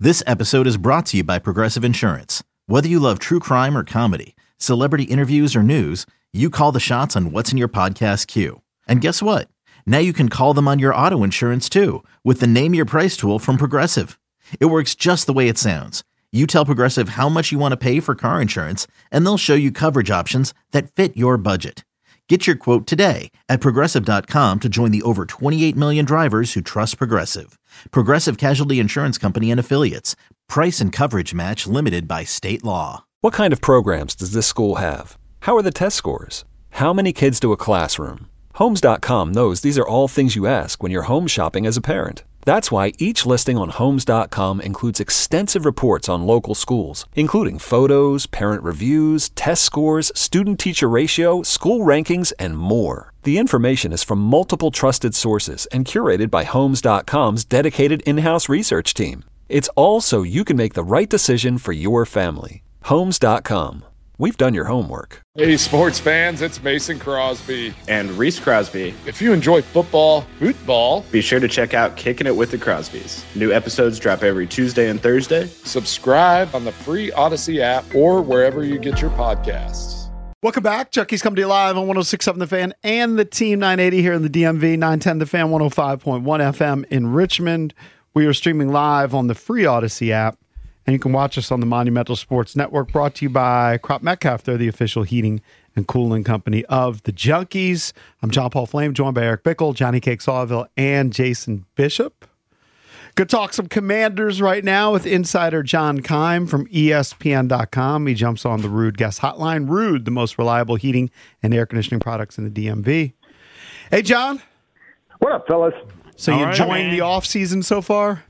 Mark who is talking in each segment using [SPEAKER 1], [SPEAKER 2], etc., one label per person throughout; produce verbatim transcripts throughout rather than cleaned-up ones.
[SPEAKER 1] This episode is brought to you by Progressive Insurance. Whether you love true crime or comedy, celebrity interviews or news, you call the shots on what's in your podcast queue. And guess what? Now you can call them on your auto insurance too with the Name Your Price tool from Progressive. It works just the way it sounds. You tell Progressive how much you want to pay for car insurance, and they'll show you coverage options that fit your budget. Get your quote today at Progressive dot com to join the over twenty-eight million drivers who trust Progressive. Progressive Casualty Insurance Company and Affiliates. Price and coverage match limited by state law.
[SPEAKER 2] What kind of programs does this school have? How are the test scores? How many kids to a classroom? Homes dot com knows these are all things you ask when you're home shopping as a parent. That's why each listing on Homes dot com includes extensive reports on local schools, including photos, parent reviews, test scores, student-teacher ratio, school rankings, and more. The information is from multiple trusted sources and curated by Homes dot com's dedicated in-house research team. It's all so you can make the right decision for your family. Homes dot com. We've done your homework.
[SPEAKER 3] Hey, sports fans, it's Mason Crosby.
[SPEAKER 4] And Reese Crosby.
[SPEAKER 3] If you enjoy football, football,
[SPEAKER 4] be sure to check out Kicking It with the Crosbys. New episodes drop every Tuesday and Thursday.
[SPEAKER 3] Subscribe on the free Odyssey app or wherever you get your podcasts.
[SPEAKER 5] Welcome back. Chucky's coming to you live on one oh six point seven The Fan and the Team nine eighty here in the D M V, nine ten The Fan, one oh five point one F M in Richmond. We are streaming live on the free Odyssey app. And you can watch us on the Monumental Sports Network, brought to you by Crop Metcalf. They're the official heating and cooling company of the Junkies. I'm John Paul Flame, joined by Eric Bickle, Johnny Cake Sawville, and Jason Bishop. Good talk some Commanders right now with insider John Keim from E S P N dot com. He jumps on the Rude Guest Hotline. Rude, the most reliable heating and air conditioning products in the D M V. Hey, John.
[SPEAKER 6] What up, fellas?
[SPEAKER 5] So you
[SPEAKER 6] All right,
[SPEAKER 5] enjoying
[SPEAKER 6] man.
[SPEAKER 5] the offseason so far?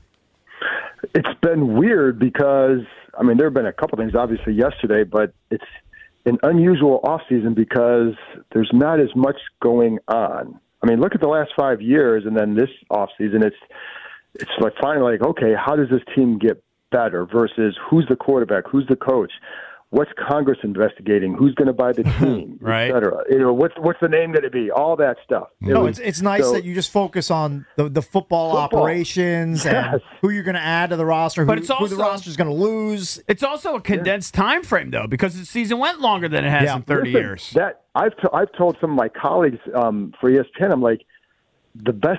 [SPEAKER 6] It's been weird because, I mean, there have been a couple things, obviously, yesterday, but it's an unusual offseason because there's not as much going on. I mean, look at the last five years, and then this offseason, it's it's like finally like, okay, how does this team get better versus who's the quarterback, who's the coach, what's Congress investigating, who's going to buy the team,
[SPEAKER 7] right.
[SPEAKER 6] et cetera. You know, what's what's the name going to be, all that stuff. It
[SPEAKER 7] no,
[SPEAKER 6] was,
[SPEAKER 7] it's it's nice
[SPEAKER 6] so,
[SPEAKER 7] that you just focus on the, the football,
[SPEAKER 6] Football.
[SPEAKER 7] operations and
[SPEAKER 6] Yes.
[SPEAKER 7] who you're going to add to the roster, who,
[SPEAKER 8] But it's
[SPEAKER 7] who the
[SPEAKER 8] also-
[SPEAKER 7] roster's going to lose.
[SPEAKER 8] It's also a condensed time frame, though, because the season went longer than it has
[SPEAKER 7] Yeah.
[SPEAKER 8] in thirty
[SPEAKER 6] Listen,
[SPEAKER 8] years.
[SPEAKER 6] That I've t- I've told some of my colleagues um, for E S P N, I'm like, the best.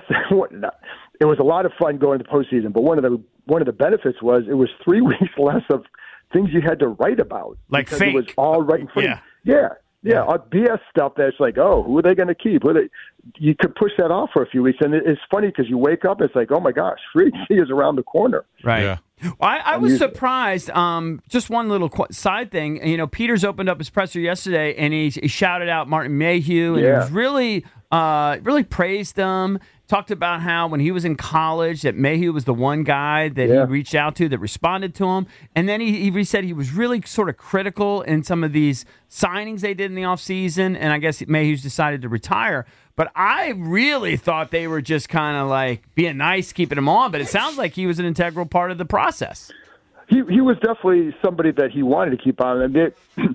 [SPEAKER 6] It was a lot of fun going to the postseason, but one of the one of the benefits was it was three weeks less of things you had to write about,
[SPEAKER 8] Like
[SPEAKER 6] because it was
[SPEAKER 8] fake.
[SPEAKER 6] all right in front.
[SPEAKER 8] Yeah.
[SPEAKER 6] of you. Yeah, yeah, uh, B S stuff that's like, oh, who are they going to keep? Who are they? You could push that off for a few weeks, and it, it's funny because you wake up, it's like, oh my gosh, free agency is around the corner.
[SPEAKER 8] Right.
[SPEAKER 9] Yeah.
[SPEAKER 8] I, I was
[SPEAKER 6] Unusual.
[SPEAKER 8] surprised. Um, just one little qu- side thing. You know, Peters opened up his presser yesterday, and he, he shouted out Martin Mayhew, and he
[SPEAKER 6] Yeah.
[SPEAKER 8] was really, uh, really praised him. Talked about how when he was in college that Mayhew was the one guy that
[SPEAKER 6] Yeah.
[SPEAKER 8] he reached out to that responded to him. And then he, he said he was really sort of critical in some of these signings they did in the offseason, and I guess Mayhew's decided to retire. But I really thought they were just kind of like being nice, keeping him on. But it sounds like he was an integral part of the process.
[SPEAKER 6] He he was definitely somebody that he wanted to keep on. And they,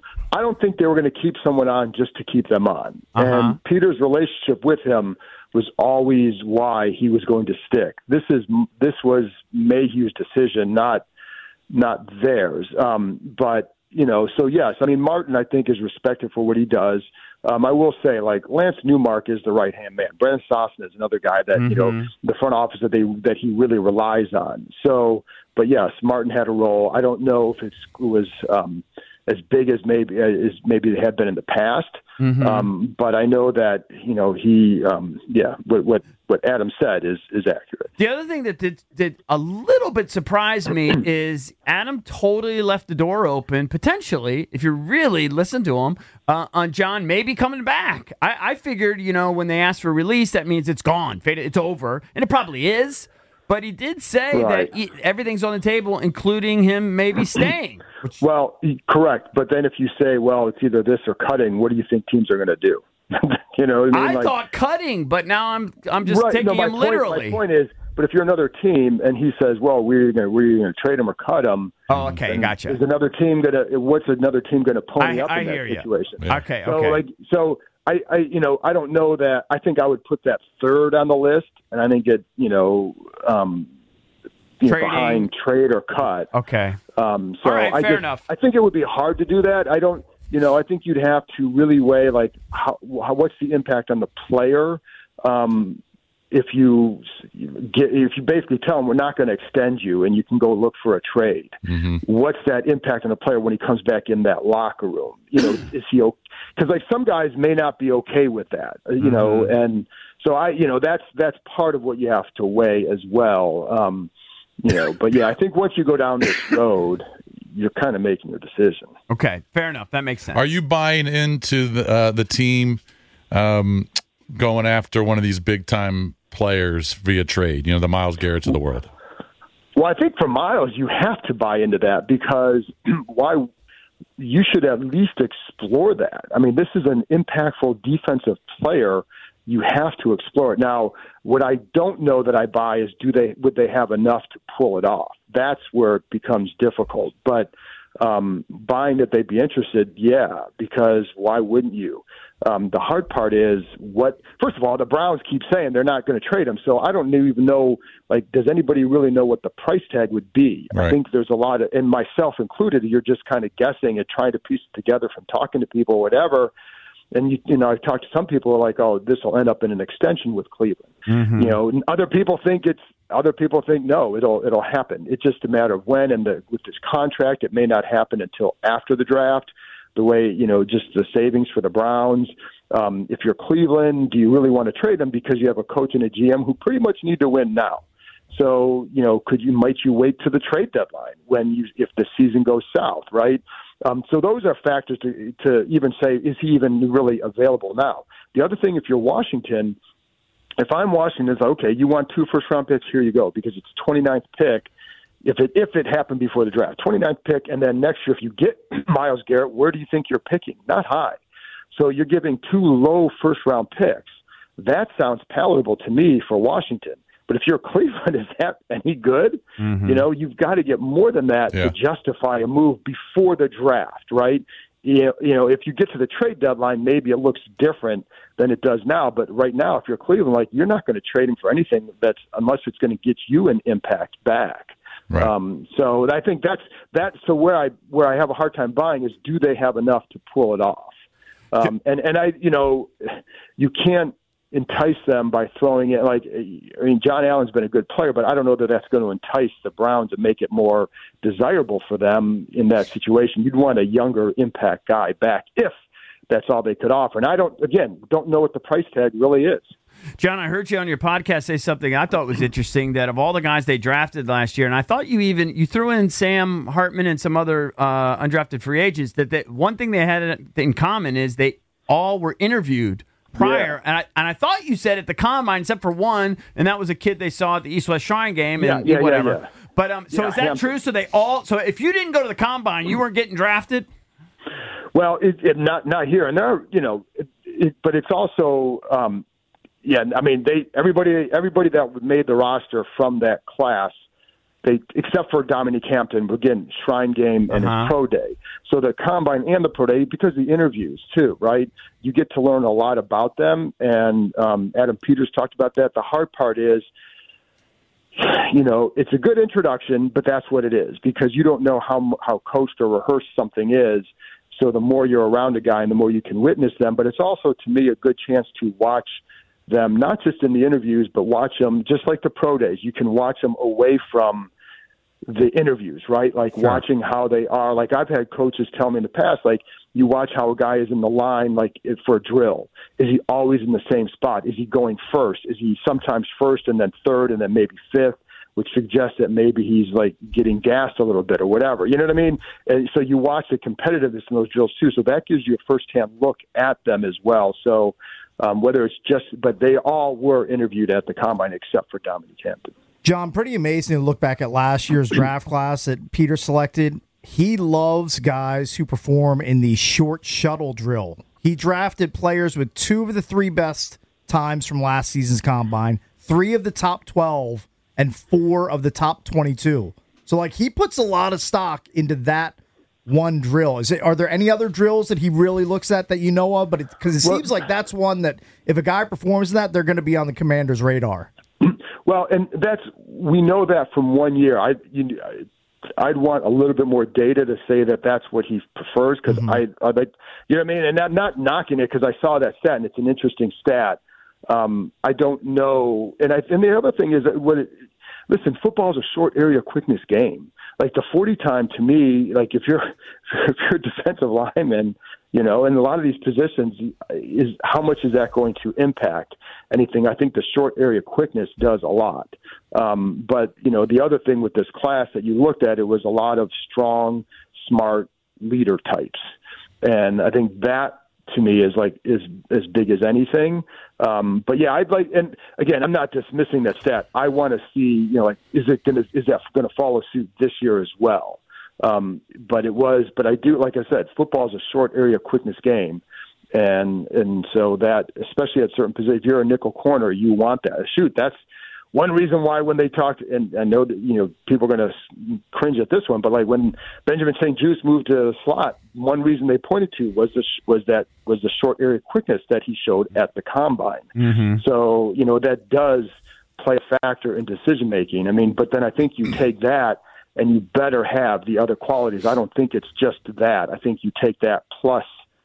[SPEAKER 6] I don't think they were going to keep someone on just to keep them on.
[SPEAKER 8] Uh-huh.
[SPEAKER 6] And Peter's relationship with him was always why he was going to stick. This is this was Mayhew's decision, not not theirs. Um, but you know, so yes, I mean Martin, I think, is respected for what he does. Um, I will say, like Lance Newmark is the right hand man. Brandon Sosna is another guy that you know the front office that they that he really relies on. So, but yes, Martin had a role. I don't know if it's, it was um, as big as maybe as maybe they had been in the past.
[SPEAKER 8] Mm-hmm.
[SPEAKER 6] Um, but I know that you know he, um, yeah, what what what Adam said is is accurate.
[SPEAKER 8] The other thing that did, did a little bit surprise me is Adam totally left the door open, potentially, if you really listen to him, uh, on John maybe coming back. I, I figured, you know, when they asked for release, that means it's gone, faded, it's over, and it probably is. But he did say
[SPEAKER 6] Right.
[SPEAKER 8] that he, everything's on the table, including him maybe staying. Which,
[SPEAKER 6] Well, correct. But then if you say, well, it's either this or cutting, what do you think teams are going to do? you know, what I, mean?
[SPEAKER 8] I
[SPEAKER 6] like,
[SPEAKER 8] thought cutting, but now I'm I'm just
[SPEAKER 6] right,
[SPEAKER 8] taking
[SPEAKER 6] no, my
[SPEAKER 8] him
[SPEAKER 6] point,
[SPEAKER 8] literally.
[SPEAKER 6] My point is, but if you're another team and he says, well, we're going we're going to trade him or cut him.
[SPEAKER 8] Oh, okay,
[SPEAKER 6] then
[SPEAKER 8] gotcha.
[SPEAKER 6] Is another team going to? What's another team going to pony
[SPEAKER 8] I-
[SPEAKER 6] up
[SPEAKER 8] I
[SPEAKER 6] in
[SPEAKER 8] hear
[SPEAKER 6] that
[SPEAKER 8] ya.
[SPEAKER 6] situation?
[SPEAKER 9] Yeah.
[SPEAKER 8] Okay,
[SPEAKER 6] So
[SPEAKER 8] okay.
[SPEAKER 6] like, so I, I, you know, I don't know that. I think I would put that third on the list, and I think it, you know, um, you know,
[SPEAKER 8] Trading.
[SPEAKER 6] behind trade or cut.
[SPEAKER 8] Okay.
[SPEAKER 6] Um, so
[SPEAKER 8] All right,
[SPEAKER 6] I
[SPEAKER 8] fair
[SPEAKER 6] just,
[SPEAKER 8] enoff.
[SPEAKER 6] I think it would be hard to do that. I don't, you know, I think you'd have to really weigh like how, how what's the impact on the player. Um, if you get, if you basically tell them we're not going to extend you and you can go look for a trade,
[SPEAKER 9] Mm-hmm.
[SPEAKER 6] what's that impact on the player when he comes back in that locker room? You know, is he okay? Because like some guys may not be okay with that, you mm-hmm. know, and so I, you know, that's that's part of what you have to weigh as well. Um, you know, but yeah, I think once you go down this road, you're kind of making your decision.
[SPEAKER 8] Okay, fair enough. That makes sense.
[SPEAKER 9] Are you buying into the uh, the team um, going after one of these big time players via trade? You know, the Myles Garretts of the world.
[SPEAKER 6] Well, I think for Myles, you have to buy into that because why? You should at least explore that. I mean, this is an impactful defensive player. You have to explore it. Now, what I don't know that I buy is do they would they have enough to pull it off? That's where it becomes difficult. But um, buying that they'd be interested, yeah, because why wouldn't you? Um, the hard part is what. First of all, the Browns keep saying they're not going to trade him, so I don't even know. Like, does anybody really know what the price tag would be?
[SPEAKER 9] Right.
[SPEAKER 6] I think there's a lot of, and myself included, you're just kind of guessing and trying to piece it together from talking to people, or whatever. And you, you know, I've talked to some people who are like, "Oh, this will end up in an extension with Cleveland."
[SPEAKER 8] Mm-hmm.
[SPEAKER 6] You know, and other people think it's. Other people think no, it'll it'll happen. It's just a matter of when. And the, with this contract, it may not happen until after the draft. The way, you know, just the savings for the Browns. Um, if you're Cleveland, do you really want to trade them because you have a coach and a G M who pretty much need to win now? So, you know, could you might you wait to the trade deadline when you if the season goes south, right? Um, so those are factors to to even say, is he even really available now? The other thing, if you're Washington, if I'm Washington, it's like, okay, you want two first round picks, here you go, because it's twenty-ninth pick. If it if it happened before the draft, twenty-ninth pick, and then next year if you get Myles Garrett, where do you think you're picking? Not high. So you're giving two low first-round picks. That sounds palatable to me for Washington. But if you're Cleveland, is that any good?
[SPEAKER 8] Mm-hmm.
[SPEAKER 6] You know, you've got to get more than that
[SPEAKER 9] Yeah.
[SPEAKER 6] to justify a move before the draft, right? You know, if you get to the trade deadline, maybe it looks different than it does now. But right now, if you're Cleveland, like you're not going to trade him for anything that's unless it's going to get you an impact back.
[SPEAKER 9] Right.
[SPEAKER 6] Um, so I think that's that. So where I where I have a hard time buying is, do they have enough to pull it off? Um, and and I, you know, you can't entice them by throwing it. Like, I mean, John Allen's been a good player, but I don't know that that's going to entice the Browns and make it more desirable for them in that situation. You'd want a younger impact guy back if that's all they could offer. And I don't, again, don't know what the price tag really is.
[SPEAKER 8] John, I heard you on your podcast say something I thought was interesting, that of all the guys they drafted last year, and I thought you even you threw in Sam Hartman and some other uh, undrafted free agents, that they, one thing they had in common is they all were interviewed prior.
[SPEAKER 6] Yeah.
[SPEAKER 8] And, I, and I thought you said at the combine, except for one, and that was a kid they saw at the East West Shrine game and
[SPEAKER 6] Yeah, yeah,
[SPEAKER 8] whatever.
[SPEAKER 6] yeah, yeah.
[SPEAKER 8] But um, so
[SPEAKER 6] Yeah,
[SPEAKER 8] is that
[SPEAKER 6] Hampton.
[SPEAKER 8] true? So they all so if you didn't go to the combine, you weren't getting drafted?
[SPEAKER 6] Well, it, it not not here, and there, are, you know, it, it, but it's also, um, yeah. I mean, they everybody everybody that made the roster from that class, they except for Dominique Hampton, again, Shrine game and
[SPEAKER 8] Uh-huh.
[SPEAKER 6] his pro day. So the combine and the pro day, because the interviews too, right? You get to learn a lot about them, and um, Adam Peters talked about that. The hard part is, you know, it's a good introduction, but that's what it is, because you don't know how how coached or rehearsed something is. So the more you're around a guy and the more you can witness them. But it's also, to me, a good chance to watch them, not just in the interviews, but watch them just like the pro days. You can watch them away from the interviews, right? Like
[SPEAKER 8] Sure.
[SPEAKER 6] watching how they are. Like I've had coaches tell me in the past, like you watch how a guy is in the line, like for a drill. Is he always in the same spot? Is he going first? Is he sometimes first and then third and then maybe fifth? Which suggests that maybe he's like getting gassed a little bit or whatever. You know what I mean? And so you watch the competitiveness in those drills too. So that gives you a firsthand look at them as well. So um, whether it's just, but they all were interviewed at the combine except for Dominique Hampton.
[SPEAKER 7] John, pretty amazing to look back at last year's draft class that Peter selected. He loves guys who perform in the short shuttle drill. He drafted players with two of the three best times from last season's combine, three of the top twelve, and four of the top twenty-two. So, like, he puts a lot of stock into that one drill. Is it? Are there any other drills that he really looks at that you know of? But because it, it
[SPEAKER 6] Well-
[SPEAKER 7] seems like that's one that if a guy performs in that, they're going to be on the Commander's radar.
[SPEAKER 6] Well, and that's we know that from one year. I you, I'd want a little bit more data to say that that's what he prefers because mm-hmm. I, I like, you know what I mean? And not, not knocking it because I saw that stat and it's an interesting stat. Um, I don't know. And I, and the other thing is that when it, listen, football is a short area quickness game. Like the forty time to me, like if you're, if you're a defensive lineman, you know, in a lot of these positions is how much is that going to impact anything? I think the short area quickness does a lot. Um, but, you know, the other thing with this class that you looked at, it was a lot of strong, smart leader types. And I think that to me is like, is as big as anything. Um, but yeah, I'd like, and again, I'm not dismissing that stat. I want to see, you know, like, is it going to, is that going to follow suit this year as well? Um, but it was, but I do, like I said, football is a short area quickness game. And, and so that, especially at certain positions, if you're a nickel corner, you want that. Shoot, that's one reason why when they talked, and I know that, you know, people are going to cringe at this one, but like when Benjamin Saint Juste moved to the slot, one reason they pointed to was the, was that was the short area quickness that he showed at the combine. Mm-hmm. So, you know, that does play a factor in decision making. I mean, but then I think you take that and you better have the other qualities. I don't think it's just that. I think you take that plus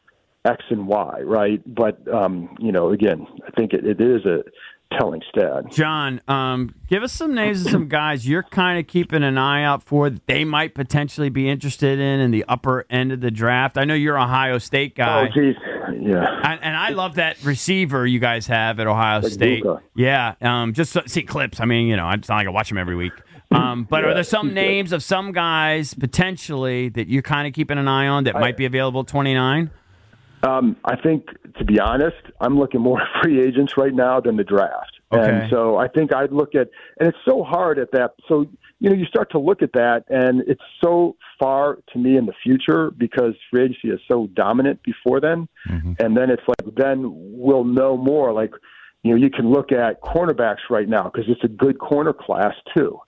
[SPEAKER 6] X and Y, right? But, um, you know, again, I think it, it is a telling stat.
[SPEAKER 8] John, um, give us some names of some guys you're kind of keeping an eye out for that they might potentially be interested in in the upper end of the draft. I know you're an Ohio State guy.
[SPEAKER 6] Oh, geez. Yeah.
[SPEAKER 8] And, and I love that receiver you guys have at Ohio
[SPEAKER 6] like
[SPEAKER 8] State.
[SPEAKER 6] Luka.
[SPEAKER 8] Yeah. Um, just so, see clips. I mean, you know, it's not like I watch them every week. Um, but yeah, are there some names of some guys potentially that you're kind of keeping an eye on that I, might be available at twenty-nine?
[SPEAKER 6] Um, I think, to be honest, I'm looking more at free agents right now than the draft.
[SPEAKER 8] Okay.
[SPEAKER 6] And so I think I'd look at, and it's so hard at that. So, you know, you start to look at that, and it's so far to me in the future because free agency is so dominant before then. Mm-hmm. And then it's like, then we'll know more. Like, you know, you can look at cornerbacks right now because it's a good corner class too.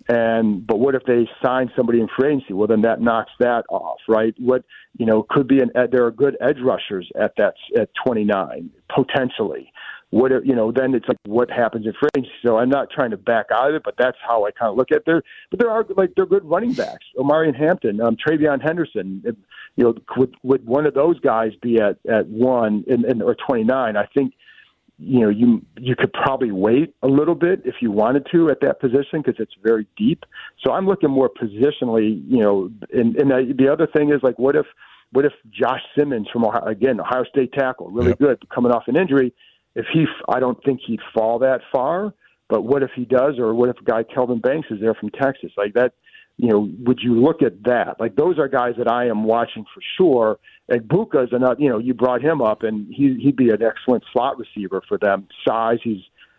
[SPEAKER 6] And but what if they sign somebody in free agency? Well, then that knocks that off, right? What you know could be an there are good edge rushers at that at twenty-nine potentially. What if, you know? Then it's like what happens in free agency. So I'm not trying to back out of it, but that's how I kind of look at there. But there are like they're good running backs. Omarion Hampton, um, Travion Henderson. If, you know, would would one of those guys be at at one in, in, or twenty-nine? I think. You know, you you could probably wait a little bit if you wanted to at that position because it's very deep. So I'm looking more positionally, you know, and, and the, the other thing is like, what if what if Josh Simmons from Ohio, again, Ohio State tackle, really yep. good, coming off an injury, if he, I don't think he'd fall that far, but what if he does, or what if a guy, Kelvin Banks, is there from Texas? Like that, you know, would you look at that? Like those are guys that I am watching for sure. And Buka's another, you know, you brought him up, and he, he'd be an excellent slot receiver for them. Size, he's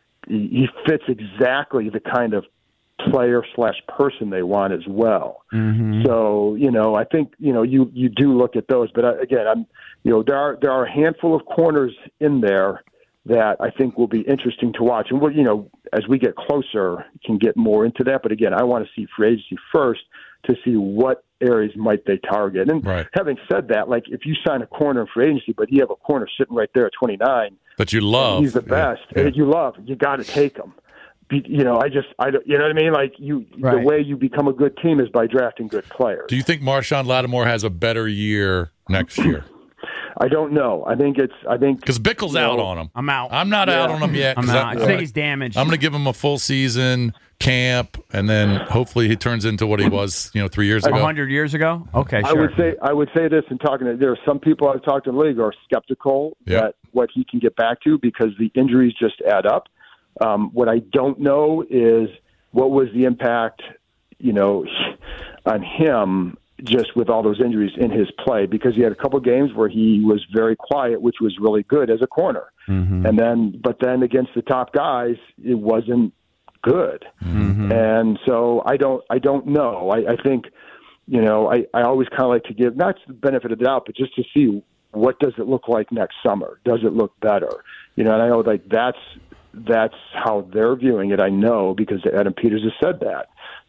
[SPEAKER 6] he fits exactly the kind of player slash person they want as well. Mm-hmm. So, you know, I think, you know, you, you do look at those, but again, I'm, you know, there are, there are a handful of corners in there that I think will be interesting to watch. And we'll, you know, as we get closer, can get more into that. But again, I want to see free agency first to see what areas might they target. And right. having said that, like if you sign a corner in free agency, but you have a corner sitting right there at twenty-nine,
[SPEAKER 9] but you love,
[SPEAKER 6] he's the best, yeah, yeah. and you love, you got to take him. You know, I just, I, you know what I mean? Like you, right. the way you become a good team is by drafting good players.
[SPEAKER 9] Do you think Marshawn Lattimore has a better year next year?
[SPEAKER 6] I don't know. I think it's. I think
[SPEAKER 9] because Bickle's out know, on him.
[SPEAKER 8] I'm out.
[SPEAKER 9] I'm not yeah. out on him yet.
[SPEAKER 8] I'm out. I, I think
[SPEAKER 9] right.
[SPEAKER 8] he's damaged.
[SPEAKER 9] I'm going to give him a full season camp, and then hopefully he turns into what he was, you know, three years ago.
[SPEAKER 8] A hundred years ago. Okay, sure.
[SPEAKER 6] I would say. I would say this in talking to. There are some people I've talked to in the league who are skeptical
[SPEAKER 9] yeah.
[SPEAKER 6] that what he can get back to because the injuries just add up. Um, what I don't know is what was the impact, you know, on him. Just with all those injuries in his play, because he had a couple of games where he was very quiet, which was really good as a corner. Mm-hmm. And then, but then against the top guys, it wasn't good. Mm-hmm. And so I don't, I don't know. I, I think, you know, I, I always kind of like to give not the benefit of the doubt, but just to see what does it look like next summer? Does it look better? You know, and I know like that's, that's how they're viewing it. I know because Adam Peters has said that.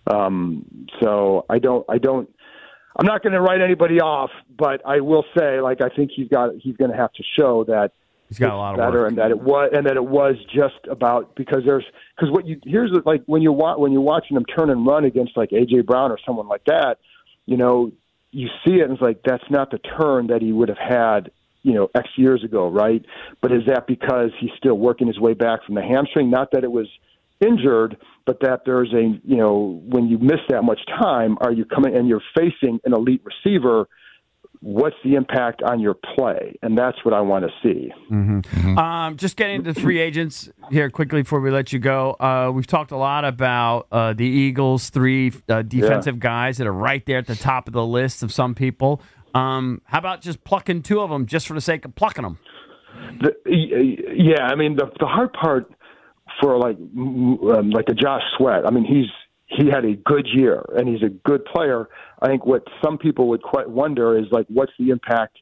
[SPEAKER 6] Um, so I don't, I don't, I'm not going to write anybody off, but I will say, like, I think he's got he's going to have to show that
[SPEAKER 8] He's got a lot of
[SPEAKER 6] better,
[SPEAKER 8] work.
[SPEAKER 6] and that it was, and that it was just about because there's because what you here's the, like when you wa- when you're watching him turn and run against like A J Brown or someone like that, you know, you see it and it's like that's not the turn that he would have had, you know, X years ago, right? But is that because he's still working his way back from the hamstring? Not that it was injured, but that there's a, you know, when you miss that much time, are you coming and you're facing an elite receiver? What's the impact on your play? And that's what I want to see.
[SPEAKER 8] Mm-hmm. Mm-hmm. Um, just getting to the free agents here quickly before we let you go. Uh, we've talked a lot about uh, the Eagles' three uh, defensive yeah. guys that are right there at the top of the list of some people. Um, how about just plucking two of them just for the sake of plucking them?
[SPEAKER 6] The, yeah, I mean, the, the hard part for like um, like a Josh Sweat, I mean, he's he had a good year and he's a good player. I think what some people would quite wonder is like, what's the impact?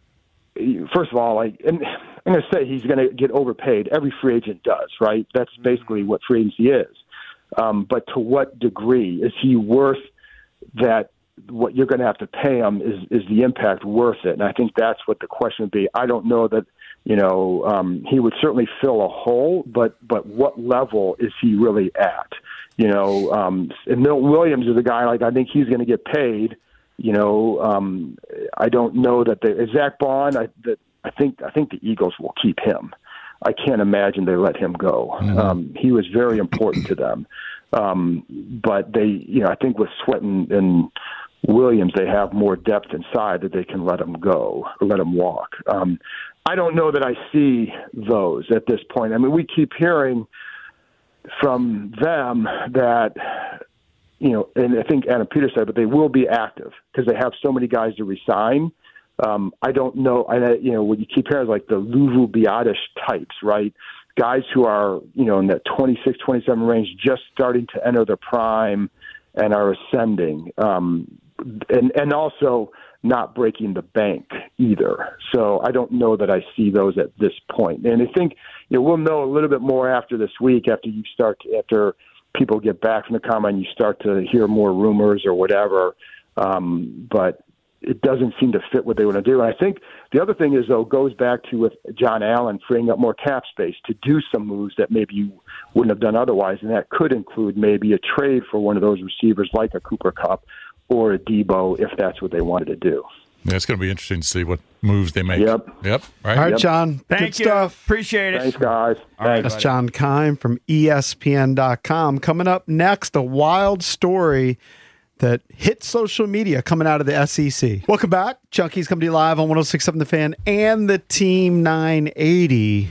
[SPEAKER 6] First of all, like, and I'm going to say he's going to get overpaid. Every free agent does, right? That's basically what free agency is. Um, but to what degree is he worth that? What you're going to have to pay him is is the impact worth it? And I think that's what the question would be. I don't know that, you know, um, he would certainly fill a hole, but but what level is he really at? You know, um, and Milton Williams is a guy like I think he's going to get paid. You know, um, I don't know that the Zach Bond. I that I think I think the Eagles will keep him. I can't imagine they let him go. Mm-hmm. Um, he was very important to them, um, but they, you know, I think with Sweat and, and Williams, they have more depth inside that they can let him go or let him walk. Um, I don't know that I see those at this point. I mean, we keep hearing from them that, you know, and I think Adam Peters said, but they will be active because they have so many guys to resign. Um, I don't know. I, you know, when you keep hearing like the Luvu Biadish types, right? Guys who are, you know, in that twenty-six, twenty-seven range, just starting to enter their prime and are ascending. Um, and, and also not breaking the bank either. So I don't know that I see those at this point. And I think, you know, we'll know a little bit more after this week, after you start, to, after people get back from the combine, you start to hear more rumors or whatever. Um, but it doesn't seem to fit what they want to do. And I think the other thing is, though, goes back to with John Allen freeing up more cap space to do some moves that maybe you wouldn't have done otherwise. And that could include maybe a trade for one of those receivers like a Cooper Kupp or a Debo if that's what they wanted to do.
[SPEAKER 9] Yeah, it's going to be interesting to see what moves they make.
[SPEAKER 6] Yep.
[SPEAKER 9] Yep. Right.
[SPEAKER 5] All right,
[SPEAKER 6] yep.
[SPEAKER 5] John.
[SPEAKER 8] Thank
[SPEAKER 5] good
[SPEAKER 8] you.
[SPEAKER 5] stuff.
[SPEAKER 8] Appreciate it.
[SPEAKER 6] Thanks, guys.
[SPEAKER 8] All right,
[SPEAKER 5] That's
[SPEAKER 8] buddy.
[SPEAKER 5] John Keim from E S P N dot com. Coming up next, a wild story that hit social media coming out of the S E C. Welcome back. Junkies coming to you live on one oh six point seven The Fan and the Team nine eighty.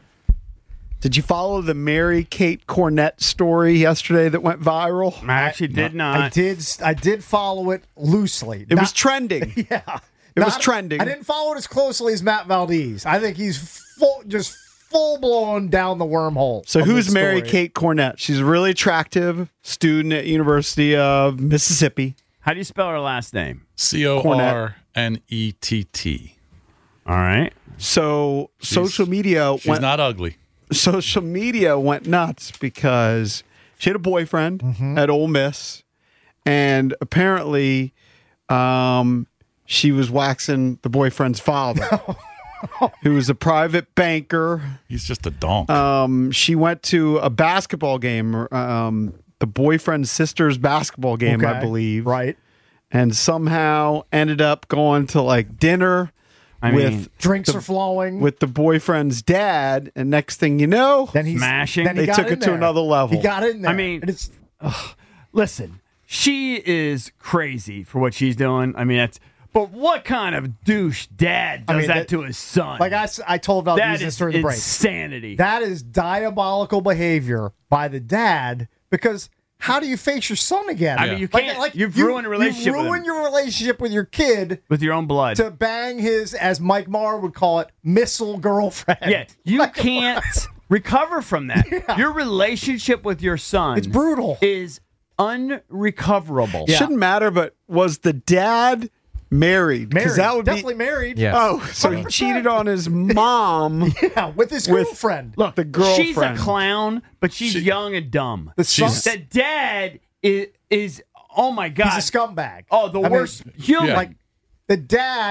[SPEAKER 5] Did you follow the Mary Kate Cornett story yesterday that went viral?
[SPEAKER 8] I actually did not.
[SPEAKER 7] I did. I did follow it loosely.
[SPEAKER 5] It Not, was trending.
[SPEAKER 7] Yeah,
[SPEAKER 5] it not, was trending.
[SPEAKER 7] I didn't follow it as closely as Matt Valdez. I think he's full, just full blown down the wormhole.
[SPEAKER 5] So who's Mary Kate Cornett? She's a really attractive student at University of Mississippi.
[SPEAKER 8] How do you spell her last name?
[SPEAKER 9] C O R N E T T.
[SPEAKER 8] All right.
[SPEAKER 5] So
[SPEAKER 9] She's,
[SPEAKER 5] social media
[SPEAKER 9] She's
[SPEAKER 5] went,
[SPEAKER 9] not ugly.
[SPEAKER 5] Social media went nuts because she had a boyfriend mm-hmm. at Ole Miss, and apparently um, she was waxing the boyfriend's father, who was a private banker.
[SPEAKER 9] He's just a donk.
[SPEAKER 5] Um, she went to a basketball game, um, the boyfriend's sister's basketball game,
[SPEAKER 7] okay.
[SPEAKER 5] I believe.
[SPEAKER 7] Right.
[SPEAKER 5] And somehow ended up going to like dinner.
[SPEAKER 8] I
[SPEAKER 5] with
[SPEAKER 8] mean,
[SPEAKER 7] drinks
[SPEAKER 5] the,
[SPEAKER 7] are flowing
[SPEAKER 5] with the boyfriend's dad, and next thing you know,
[SPEAKER 7] then he's
[SPEAKER 8] smashing.
[SPEAKER 7] Then he
[SPEAKER 5] they took it
[SPEAKER 7] there.
[SPEAKER 5] to another level.
[SPEAKER 7] He got in there.
[SPEAKER 8] I mean,
[SPEAKER 7] and it's
[SPEAKER 8] ugh, listen, she is crazy for what she's doing. I mean, that's. But what kind of douche dad does
[SPEAKER 7] I mean,
[SPEAKER 8] that,
[SPEAKER 7] that
[SPEAKER 8] to his son?
[SPEAKER 7] like I, I told Valdez
[SPEAKER 8] that
[SPEAKER 7] this
[SPEAKER 8] is
[SPEAKER 7] during the break.
[SPEAKER 8] Insanity.
[SPEAKER 7] That is diabolical behavior by the dad because. How do you face your son again?
[SPEAKER 8] I mean, you can't. Like, you've
[SPEAKER 7] you,
[SPEAKER 8] ruined a relationship.
[SPEAKER 7] You ruin your relationship with your kid
[SPEAKER 8] with your own blood
[SPEAKER 7] to bang his, as Mike Marr would call it, missile girlfriend.
[SPEAKER 8] Yeah, you
[SPEAKER 7] like,
[SPEAKER 8] can't recover from that. Yeah. Your relationship with your son,
[SPEAKER 7] it's brutal,
[SPEAKER 8] is unrecoverable.
[SPEAKER 5] Yeah. Shouldn't matter, but was the dad married?
[SPEAKER 7] Married,
[SPEAKER 5] that would
[SPEAKER 7] definitely
[SPEAKER 5] be,
[SPEAKER 7] married.
[SPEAKER 5] Yeah. Oh, so he cheated on his mom.
[SPEAKER 7] Yeah, with his
[SPEAKER 5] with,
[SPEAKER 7] girlfriend.
[SPEAKER 5] Look, the girlfriend.
[SPEAKER 8] She's a clown, but she's she, young and dumb.
[SPEAKER 7] The son,
[SPEAKER 8] the dad is is oh my god,
[SPEAKER 7] he's a scumbag.
[SPEAKER 8] Oh, the
[SPEAKER 7] I
[SPEAKER 8] worst
[SPEAKER 7] mean,
[SPEAKER 8] human.
[SPEAKER 9] Yeah.
[SPEAKER 7] Like the dad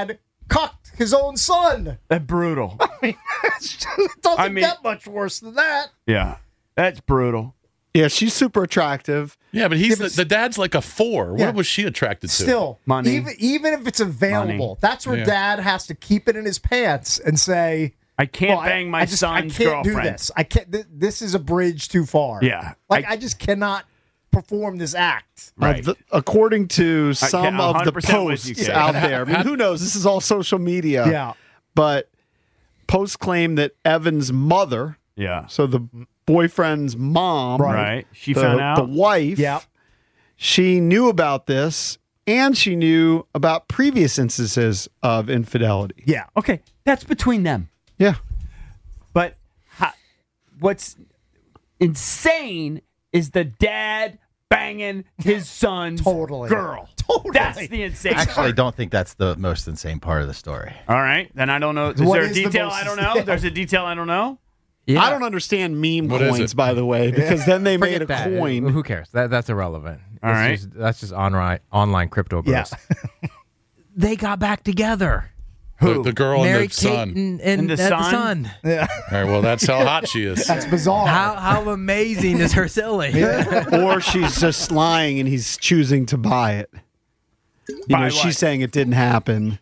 [SPEAKER 7] cucked his own son.
[SPEAKER 8] That's brutal.
[SPEAKER 7] I mean, it doesn't
[SPEAKER 8] I mean-
[SPEAKER 7] get much worse than that.
[SPEAKER 8] Yeah, that's brutal.
[SPEAKER 5] Yeah, she's super attractive.
[SPEAKER 9] Yeah, but he's
[SPEAKER 7] Yeah,
[SPEAKER 9] the,
[SPEAKER 7] but-
[SPEAKER 9] the dad's like a four.
[SPEAKER 7] Yeah.
[SPEAKER 9] What was she attracted to?
[SPEAKER 7] Still,
[SPEAKER 8] Money.
[SPEAKER 7] Even, even if it's available,
[SPEAKER 8] Money.
[SPEAKER 7] that's where
[SPEAKER 9] Yeah.
[SPEAKER 7] dad has to keep it in his pants and say,
[SPEAKER 8] I can't
[SPEAKER 7] well,
[SPEAKER 8] bang
[SPEAKER 7] I,
[SPEAKER 8] my
[SPEAKER 7] I just, I
[SPEAKER 8] son's
[SPEAKER 7] can't
[SPEAKER 8] girlfriend.
[SPEAKER 7] do this. I can't. Th- this is a bridge too far.
[SPEAKER 8] Yeah.
[SPEAKER 7] like
[SPEAKER 8] I-
[SPEAKER 7] I, just cannot perform this act.
[SPEAKER 5] Uh,
[SPEAKER 8] Right.
[SPEAKER 5] the- according to some
[SPEAKER 8] can't-
[SPEAKER 5] of the
[SPEAKER 8] one hundred percent with you,
[SPEAKER 5] posts
[SPEAKER 8] Kate.
[SPEAKER 5] out there, I mean, who knows? This is all social media.
[SPEAKER 7] Yeah.
[SPEAKER 5] But posts claim that Evan's mother,
[SPEAKER 8] Yeah.
[SPEAKER 5] so the boyfriend's mom,
[SPEAKER 8] Right. She
[SPEAKER 5] the,
[SPEAKER 8] found out.
[SPEAKER 5] the wife,
[SPEAKER 7] Yeah.
[SPEAKER 5] she knew about this, and she knew about previous instances of infidelity.
[SPEAKER 7] Yeah.
[SPEAKER 8] Okay, that's between them.
[SPEAKER 5] Yeah.
[SPEAKER 8] But ha- what's insane is the dad banging his son's
[SPEAKER 7] Totally.
[SPEAKER 8] girl.
[SPEAKER 7] Totally.
[SPEAKER 8] That's the insane
[SPEAKER 10] I actually
[SPEAKER 8] part.
[SPEAKER 10] don't think that's the most insane part of the story.
[SPEAKER 8] All right, then I don't know. Is
[SPEAKER 7] What
[SPEAKER 8] there a
[SPEAKER 7] is the
[SPEAKER 8] detail
[SPEAKER 7] most-
[SPEAKER 8] I don't know?
[SPEAKER 7] Yeah.
[SPEAKER 8] There's a detail I don't know.
[SPEAKER 11] Yeah.
[SPEAKER 5] I don't understand meme
[SPEAKER 9] What is
[SPEAKER 5] coins,
[SPEAKER 9] it?
[SPEAKER 5] by the way, because then they made a
[SPEAKER 11] Forget that.
[SPEAKER 5] coin.
[SPEAKER 11] Who cares? That, that's irrelevant.
[SPEAKER 8] All
[SPEAKER 11] It's
[SPEAKER 8] right.
[SPEAKER 11] just- that's just online online crypto
[SPEAKER 7] Yeah.
[SPEAKER 11] bros. They got back together.
[SPEAKER 9] The, the girl
[SPEAKER 11] Mary
[SPEAKER 9] and the
[SPEAKER 11] Kate
[SPEAKER 9] son.
[SPEAKER 11] and, and,
[SPEAKER 8] And the
[SPEAKER 11] uh,
[SPEAKER 8] son?
[SPEAKER 7] Yeah.
[SPEAKER 9] All right, well, that's how hot she is.
[SPEAKER 7] That's bizarre.
[SPEAKER 11] How how amazing is her silly?
[SPEAKER 5] Or she's just lying and he's choosing to buy it. You
[SPEAKER 8] Buy
[SPEAKER 5] know,
[SPEAKER 8] what?
[SPEAKER 5] she's saying it didn't happen.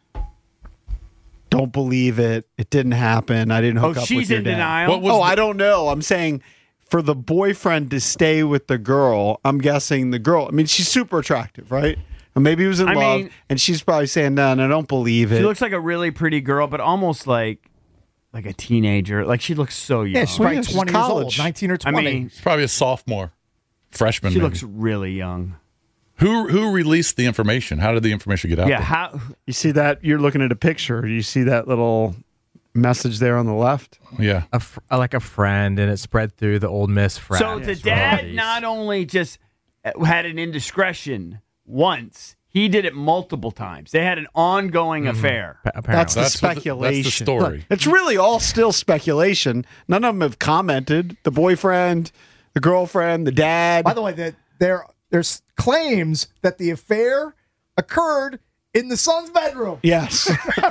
[SPEAKER 5] Don't believe it. It didn't happen. I didn't
[SPEAKER 8] Oh,
[SPEAKER 5] hook up
[SPEAKER 8] she's
[SPEAKER 5] with your
[SPEAKER 8] in
[SPEAKER 5] dad.
[SPEAKER 8] denial.
[SPEAKER 9] What was
[SPEAKER 5] Oh,
[SPEAKER 9] the-
[SPEAKER 5] I don't know. I'm saying for the boyfriend to stay with the girl, I'm guessing the girl, I mean, she's super attractive, right? Or maybe he was in
[SPEAKER 8] I
[SPEAKER 5] love,
[SPEAKER 8] mean-
[SPEAKER 5] and she's probably saying, no, no, I don't believe it.
[SPEAKER 8] She looks like a really pretty girl, but almost like like a teenager. Like she looks so young.
[SPEAKER 7] Yeah, she's
[SPEAKER 5] Well,
[SPEAKER 7] probably
[SPEAKER 5] yeah, she's
[SPEAKER 7] twenty years old,
[SPEAKER 5] college.
[SPEAKER 7] nineteen or
[SPEAKER 8] I
[SPEAKER 7] twenty.
[SPEAKER 8] mean,
[SPEAKER 9] She's probably a sophomore, freshman.
[SPEAKER 8] she
[SPEAKER 9] maybe.
[SPEAKER 8] looks really young.
[SPEAKER 9] Who who released the information? How did the information get out
[SPEAKER 8] Yeah,
[SPEAKER 9] there?
[SPEAKER 8] how
[SPEAKER 5] You see that? You're looking at a picture. You see that little message there on the left?
[SPEAKER 9] Yeah.
[SPEAKER 11] A fr- like a friend, and it spread through the Old Miss frat.
[SPEAKER 8] So the dad
[SPEAKER 11] sororities.
[SPEAKER 8] not only just had an indiscretion once, he did it multiple times. They had an ongoing affair.
[SPEAKER 11] Pa- apparently.
[SPEAKER 5] That's the
[SPEAKER 9] That's what the-
[SPEAKER 5] speculation.
[SPEAKER 9] that's the story.
[SPEAKER 5] It's really all still speculation. None of them have commented. The boyfriend, the girlfriend, the dad.
[SPEAKER 7] By the way, that there there's claims that the affair occurred in the son's bedroom.
[SPEAKER 5] Yes.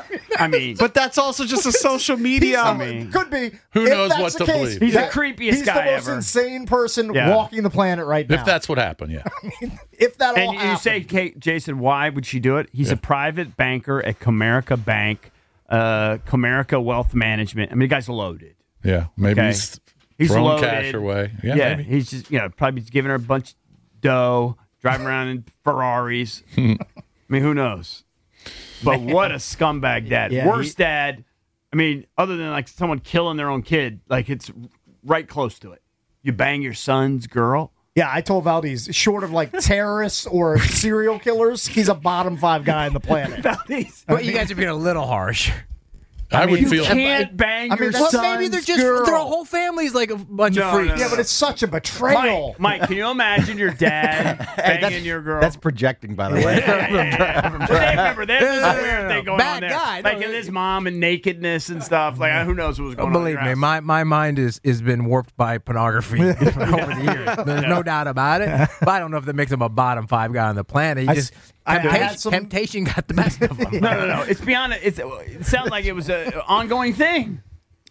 [SPEAKER 8] I mean,
[SPEAKER 5] But that's also just a social media.
[SPEAKER 7] He's-
[SPEAKER 8] I mean,
[SPEAKER 7] could be.
[SPEAKER 9] who
[SPEAKER 7] If
[SPEAKER 9] knows
[SPEAKER 7] that's
[SPEAKER 9] what
[SPEAKER 7] the
[SPEAKER 9] to
[SPEAKER 7] case,
[SPEAKER 9] believe.
[SPEAKER 8] He's the
[SPEAKER 7] that-
[SPEAKER 8] creepiest
[SPEAKER 7] he's
[SPEAKER 8] guy
[SPEAKER 7] the most
[SPEAKER 8] ever.
[SPEAKER 7] insane person
[SPEAKER 8] Yeah.
[SPEAKER 7] walking the planet right now.
[SPEAKER 9] If that's what happened, yeah.
[SPEAKER 7] if that all
[SPEAKER 8] and you
[SPEAKER 7] happened.
[SPEAKER 8] say, Kate, Jason, why would she do it? He's a private banker at Comerica Bank, uh, Comerica Wealth Management. I mean, the guy's loaded.
[SPEAKER 9] Yeah. Maybe
[SPEAKER 8] Okay.
[SPEAKER 9] he's,
[SPEAKER 8] He's
[SPEAKER 9] throwing
[SPEAKER 8] loaded.
[SPEAKER 9] cash away. Yeah,
[SPEAKER 8] Yeah,
[SPEAKER 9] maybe.
[SPEAKER 8] he's just, you know, probably giving her a bunch of dough, driving around in Ferraris. I mean, who knows? But what a scumbag dad.
[SPEAKER 7] Yeah,
[SPEAKER 8] Worst
[SPEAKER 7] he-
[SPEAKER 8] dad. I mean, other than like someone killing their own kid, like it's right close to it. You bang your son's girl.
[SPEAKER 7] Yeah, I told Valdez, short of like terrorists or serial killers, he's a bottom five guy on the planet.
[SPEAKER 8] Valdez.
[SPEAKER 11] But you guys are being a little harsh.
[SPEAKER 9] I, would
[SPEAKER 8] You
[SPEAKER 9] feel.
[SPEAKER 8] can't bang
[SPEAKER 7] I mean,
[SPEAKER 8] your
[SPEAKER 7] that's-
[SPEAKER 8] son's
[SPEAKER 11] Well, maybe they're just
[SPEAKER 8] girl.
[SPEAKER 11] their whole family's like a bunch
[SPEAKER 8] No,
[SPEAKER 11] of freaks.
[SPEAKER 8] no, no,
[SPEAKER 7] Yeah, but it's such a betrayal.
[SPEAKER 8] Mike, Mike, can you imagine your dad banging your girl?
[SPEAKER 10] That's projecting, by the way.
[SPEAKER 8] Yeah, yeah, yeah. But they, remember, there's this
[SPEAKER 11] Yeah,
[SPEAKER 8] weird
[SPEAKER 11] yeah,
[SPEAKER 8] thing going
[SPEAKER 11] bad
[SPEAKER 8] on there.
[SPEAKER 11] guy.
[SPEAKER 8] Like
[SPEAKER 11] No,
[SPEAKER 8] his mom and nakedness and stuff. Like who knows what was going on.
[SPEAKER 11] Believe
[SPEAKER 8] in
[SPEAKER 11] me,
[SPEAKER 8] your house.
[SPEAKER 11] my, my mind is has been warped by pornography over the years. There's no doubt about it. But I don't know if that makes him a bottom five guy on the planet. He
[SPEAKER 7] I
[SPEAKER 11] just
[SPEAKER 7] s- I- I
[SPEAKER 11] temptation,
[SPEAKER 7] had some-
[SPEAKER 11] temptation got the best of him.
[SPEAKER 8] No, no, no. It's beyond. It's. It sounds like it was an ongoing thing.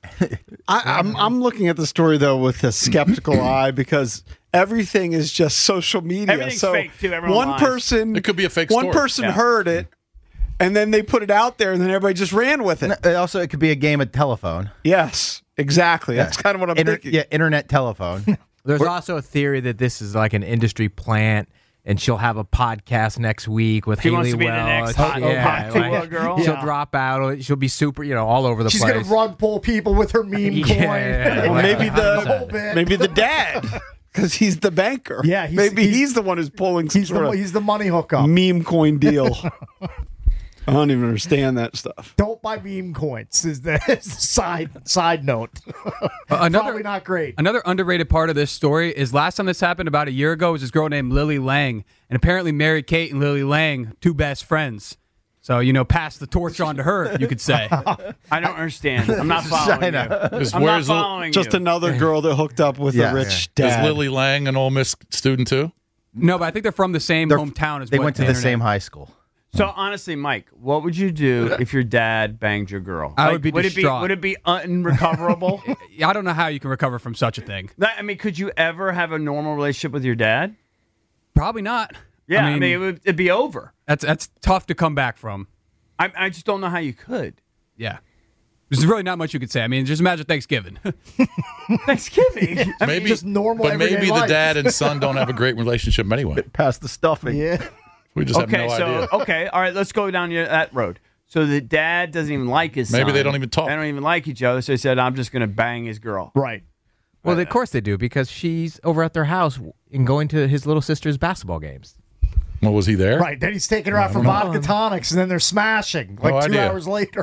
[SPEAKER 5] I, I'm, I'm looking at the story, though, with a skeptical eye because everything is just social media.
[SPEAKER 8] Everything's
[SPEAKER 5] so
[SPEAKER 8] fake, too. Everyone
[SPEAKER 5] one
[SPEAKER 8] lies.
[SPEAKER 5] person,
[SPEAKER 9] It could be a fake
[SPEAKER 5] one
[SPEAKER 9] story.
[SPEAKER 5] person
[SPEAKER 8] Yeah.
[SPEAKER 5] heard it, and then they put it out there, and then everybody just ran with it.
[SPEAKER 10] Uh, Also, it could be a game of telephone.
[SPEAKER 5] Yes, exactly. That's kind of what I'm
[SPEAKER 10] Inter-
[SPEAKER 5] thinking.
[SPEAKER 10] yeah, internet telephone.
[SPEAKER 11] There's also a theory that this is like an industry plant, and she'll have a podcast next week with
[SPEAKER 8] She
[SPEAKER 11] Haley
[SPEAKER 8] wants to be the
[SPEAKER 11] Welch.
[SPEAKER 8] next hot- hot tour
[SPEAKER 11] like,
[SPEAKER 8] girl.
[SPEAKER 11] She'll
[SPEAKER 7] Yeah.
[SPEAKER 11] drop out. She'll be super, you know, all over the
[SPEAKER 7] She's
[SPEAKER 11] place.
[SPEAKER 7] gonna rug pull people with her meme
[SPEAKER 11] Yeah,
[SPEAKER 7] coin.
[SPEAKER 11] yeah,
[SPEAKER 5] Well, maybe
[SPEAKER 7] The whole
[SPEAKER 5] the
[SPEAKER 7] bit.
[SPEAKER 5] maybe the dad, because he's the banker.
[SPEAKER 7] Yeah, he's-
[SPEAKER 5] maybe he's,
[SPEAKER 7] he's-
[SPEAKER 5] the one who's pulling some
[SPEAKER 7] He's
[SPEAKER 5] sort
[SPEAKER 7] the
[SPEAKER 5] of
[SPEAKER 7] he's the money hookup.
[SPEAKER 5] meme coin deal. I don't even understand that stuff.
[SPEAKER 7] Don't buy meme coins. Is the, is the side side note?
[SPEAKER 12] Another
[SPEAKER 7] Probably not great.
[SPEAKER 12] Another underrated part of this story is last time this happened about a year ago was this girl named Lily Lang, and apparently Mary Kate and Lily Lang, two best friends. So you know, pass the torch on to her, you could say.
[SPEAKER 8] I don't understand. I'm not following you.
[SPEAKER 9] Is-
[SPEAKER 8] I'm not
[SPEAKER 9] where's Lil-
[SPEAKER 8] following
[SPEAKER 5] Just
[SPEAKER 8] you.
[SPEAKER 5] another girl that hooked up with
[SPEAKER 10] Yeah.
[SPEAKER 5] a rich
[SPEAKER 9] Is
[SPEAKER 5] dad.
[SPEAKER 9] Lily Lang an Ole Miss student too?
[SPEAKER 12] No, but I think they're from the same
[SPEAKER 10] They're-
[SPEAKER 12] hometown as
[SPEAKER 10] They
[SPEAKER 12] what
[SPEAKER 10] went to the
[SPEAKER 12] internet-
[SPEAKER 10] same high school.
[SPEAKER 8] So honestly, Mike, what would you do if your dad banged your girl?
[SPEAKER 12] I
[SPEAKER 8] Like,
[SPEAKER 12] would be
[SPEAKER 8] would it be
[SPEAKER 12] distraught.
[SPEAKER 8] would it be unrecoverable?
[SPEAKER 12] I don't know how you can recover from such a thing.
[SPEAKER 8] That- I mean, could you ever have a normal relationship with your dad?
[SPEAKER 12] Probably not.
[SPEAKER 8] Yeah, I
[SPEAKER 12] I
[SPEAKER 8] mean,
[SPEAKER 12] mean,
[SPEAKER 8] it would, it'd be over.
[SPEAKER 12] That's that's tough to come back from.
[SPEAKER 8] I, I just don't know how you could.
[SPEAKER 12] Yeah. There's really not much you could say. I mean, just imagine Thanksgiving.
[SPEAKER 8] Thanksgiving. I
[SPEAKER 9] maybe
[SPEAKER 8] mean,
[SPEAKER 7] just normal
[SPEAKER 9] But
[SPEAKER 7] everyday
[SPEAKER 9] maybe the
[SPEAKER 7] life.
[SPEAKER 9] dad and son don't have a great relationship anyway.
[SPEAKER 10] Past the stuffing.
[SPEAKER 7] Yeah.
[SPEAKER 9] We just
[SPEAKER 8] okay,
[SPEAKER 9] have no
[SPEAKER 8] so
[SPEAKER 9] idea.
[SPEAKER 8] okay, all right, let's go down your, that road. So the dad doesn't even like his son.
[SPEAKER 9] Maybe they don't even talk.
[SPEAKER 8] They don't even like each other. So he said, "I'm just going to bang his girl."
[SPEAKER 7] Right.
[SPEAKER 11] Well, of course they do because she's over at their house and going to his little sister's basketball games.
[SPEAKER 9] Well, was he there?
[SPEAKER 7] Right. Then he's taking her out for vodka tonics, and then they're smashing like
[SPEAKER 9] No
[SPEAKER 7] two
[SPEAKER 9] idea.
[SPEAKER 7] hours later.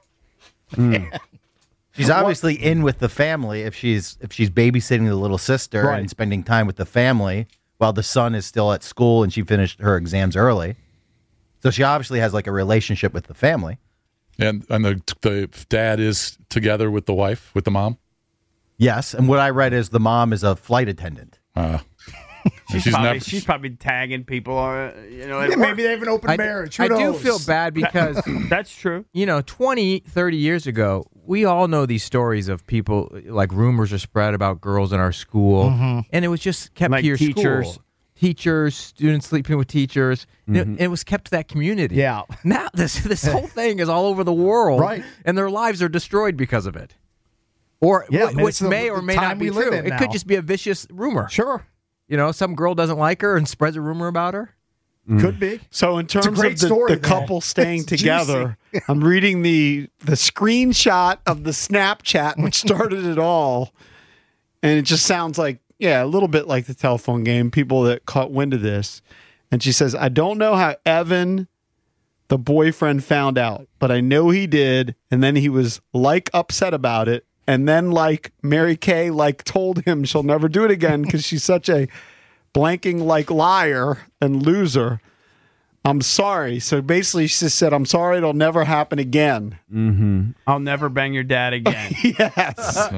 [SPEAKER 10] She's obviously in with the family if she's if she's babysitting the little sister
[SPEAKER 7] Right.
[SPEAKER 10] and spending time with the family while the son is still at school and she finished her exams early. So she obviously has like a relationship with the family.
[SPEAKER 9] And and the the dad is together with the wife, with the mom.
[SPEAKER 10] Yes, and what I read is the mom is a flight attendant.
[SPEAKER 9] Uh,
[SPEAKER 8] She's,
[SPEAKER 9] she's
[SPEAKER 8] probably
[SPEAKER 9] never-
[SPEAKER 8] she's probably tagging people. Uh, you know, at
[SPEAKER 7] Yeah,
[SPEAKER 8] work.
[SPEAKER 7] maybe they have an open
[SPEAKER 11] I, d-
[SPEAKER 7] marriage. Who
[SPEAKER 11] I do
[SPEAKER 7] knows?
[SPEAKER 11] feel bad because,
[SPEAKER 8] That's true.
[SPEAKER 11] you know, twenty, thirty years ago, we all know these stories of people, like rumors are spread about girls in our school, and it was just kept
[SPEAKER 8] Like
[SPEAKER 11] to your
[SPEAKER 8] teachers.
[SPEAKER 11] school. Teachers, students sleeping with teachers. And It, it was kept to that community.
[SPEAKER 7] Yeah.
[SPEAKER 11] Now this this whole thing is all over the world,
[SPEAKER 7] Right.
[SPEAKER 11] and their lives are destroyed because of it. Or
[SPEAKER 7] Yeah,
[SPEAKER 11] wh-
[SPEAKER 7] I mean,
[SPEAKER 11] which
[SPEAKER 7] it's the-
[SPEAKER 11] may or
[SPEAKER 7] the
[SPEAKER 11] may
[SPEAKER 7] time
[SPEAKER 11] not be
[SPEAKER 7] we live
[SPEAKER 11] true.
[SPEAKER 7] in
[SPEAKER 11] It could
[SPEAKER 7] now.
[SPEAKER 11] just be a vicious rumor.
[SPEAKER 7] Sure.
[SPEAKER 11] You know, some girl doesn't like her and spreads a rumor about her.
[SPEAKER 7] Could be.
[SPEAKER 5] So in terms
[SPEAKER 7] great
[SPEAKER 5] of the,
[SPEAKER 7] story,
[SPEAKER 5] the
[SPEAKER 7] though.
[SPEAKER 5] couple staying
[SPEAKER 7] It's
[SPEAKER 5] together, I'm reading the the screenshot of the Snapchat which started it all, and it just sounds like yeah, a little bit like the telephone game. People that caught wind of this, and she says, "I don't know how Evan, the boyfriend, found out, but I know he did, and then he was like upset about it, and then like Mary Kay like told him she'll never do it again because she's such a blanking like liar and loser. I'm sorry." So basically, she just said, "I'm sorry, it'll never happen again."
[SPEAKER 8] Mm-hmm. I'll never bang your dad again.
[SPEAKER 5] Yes.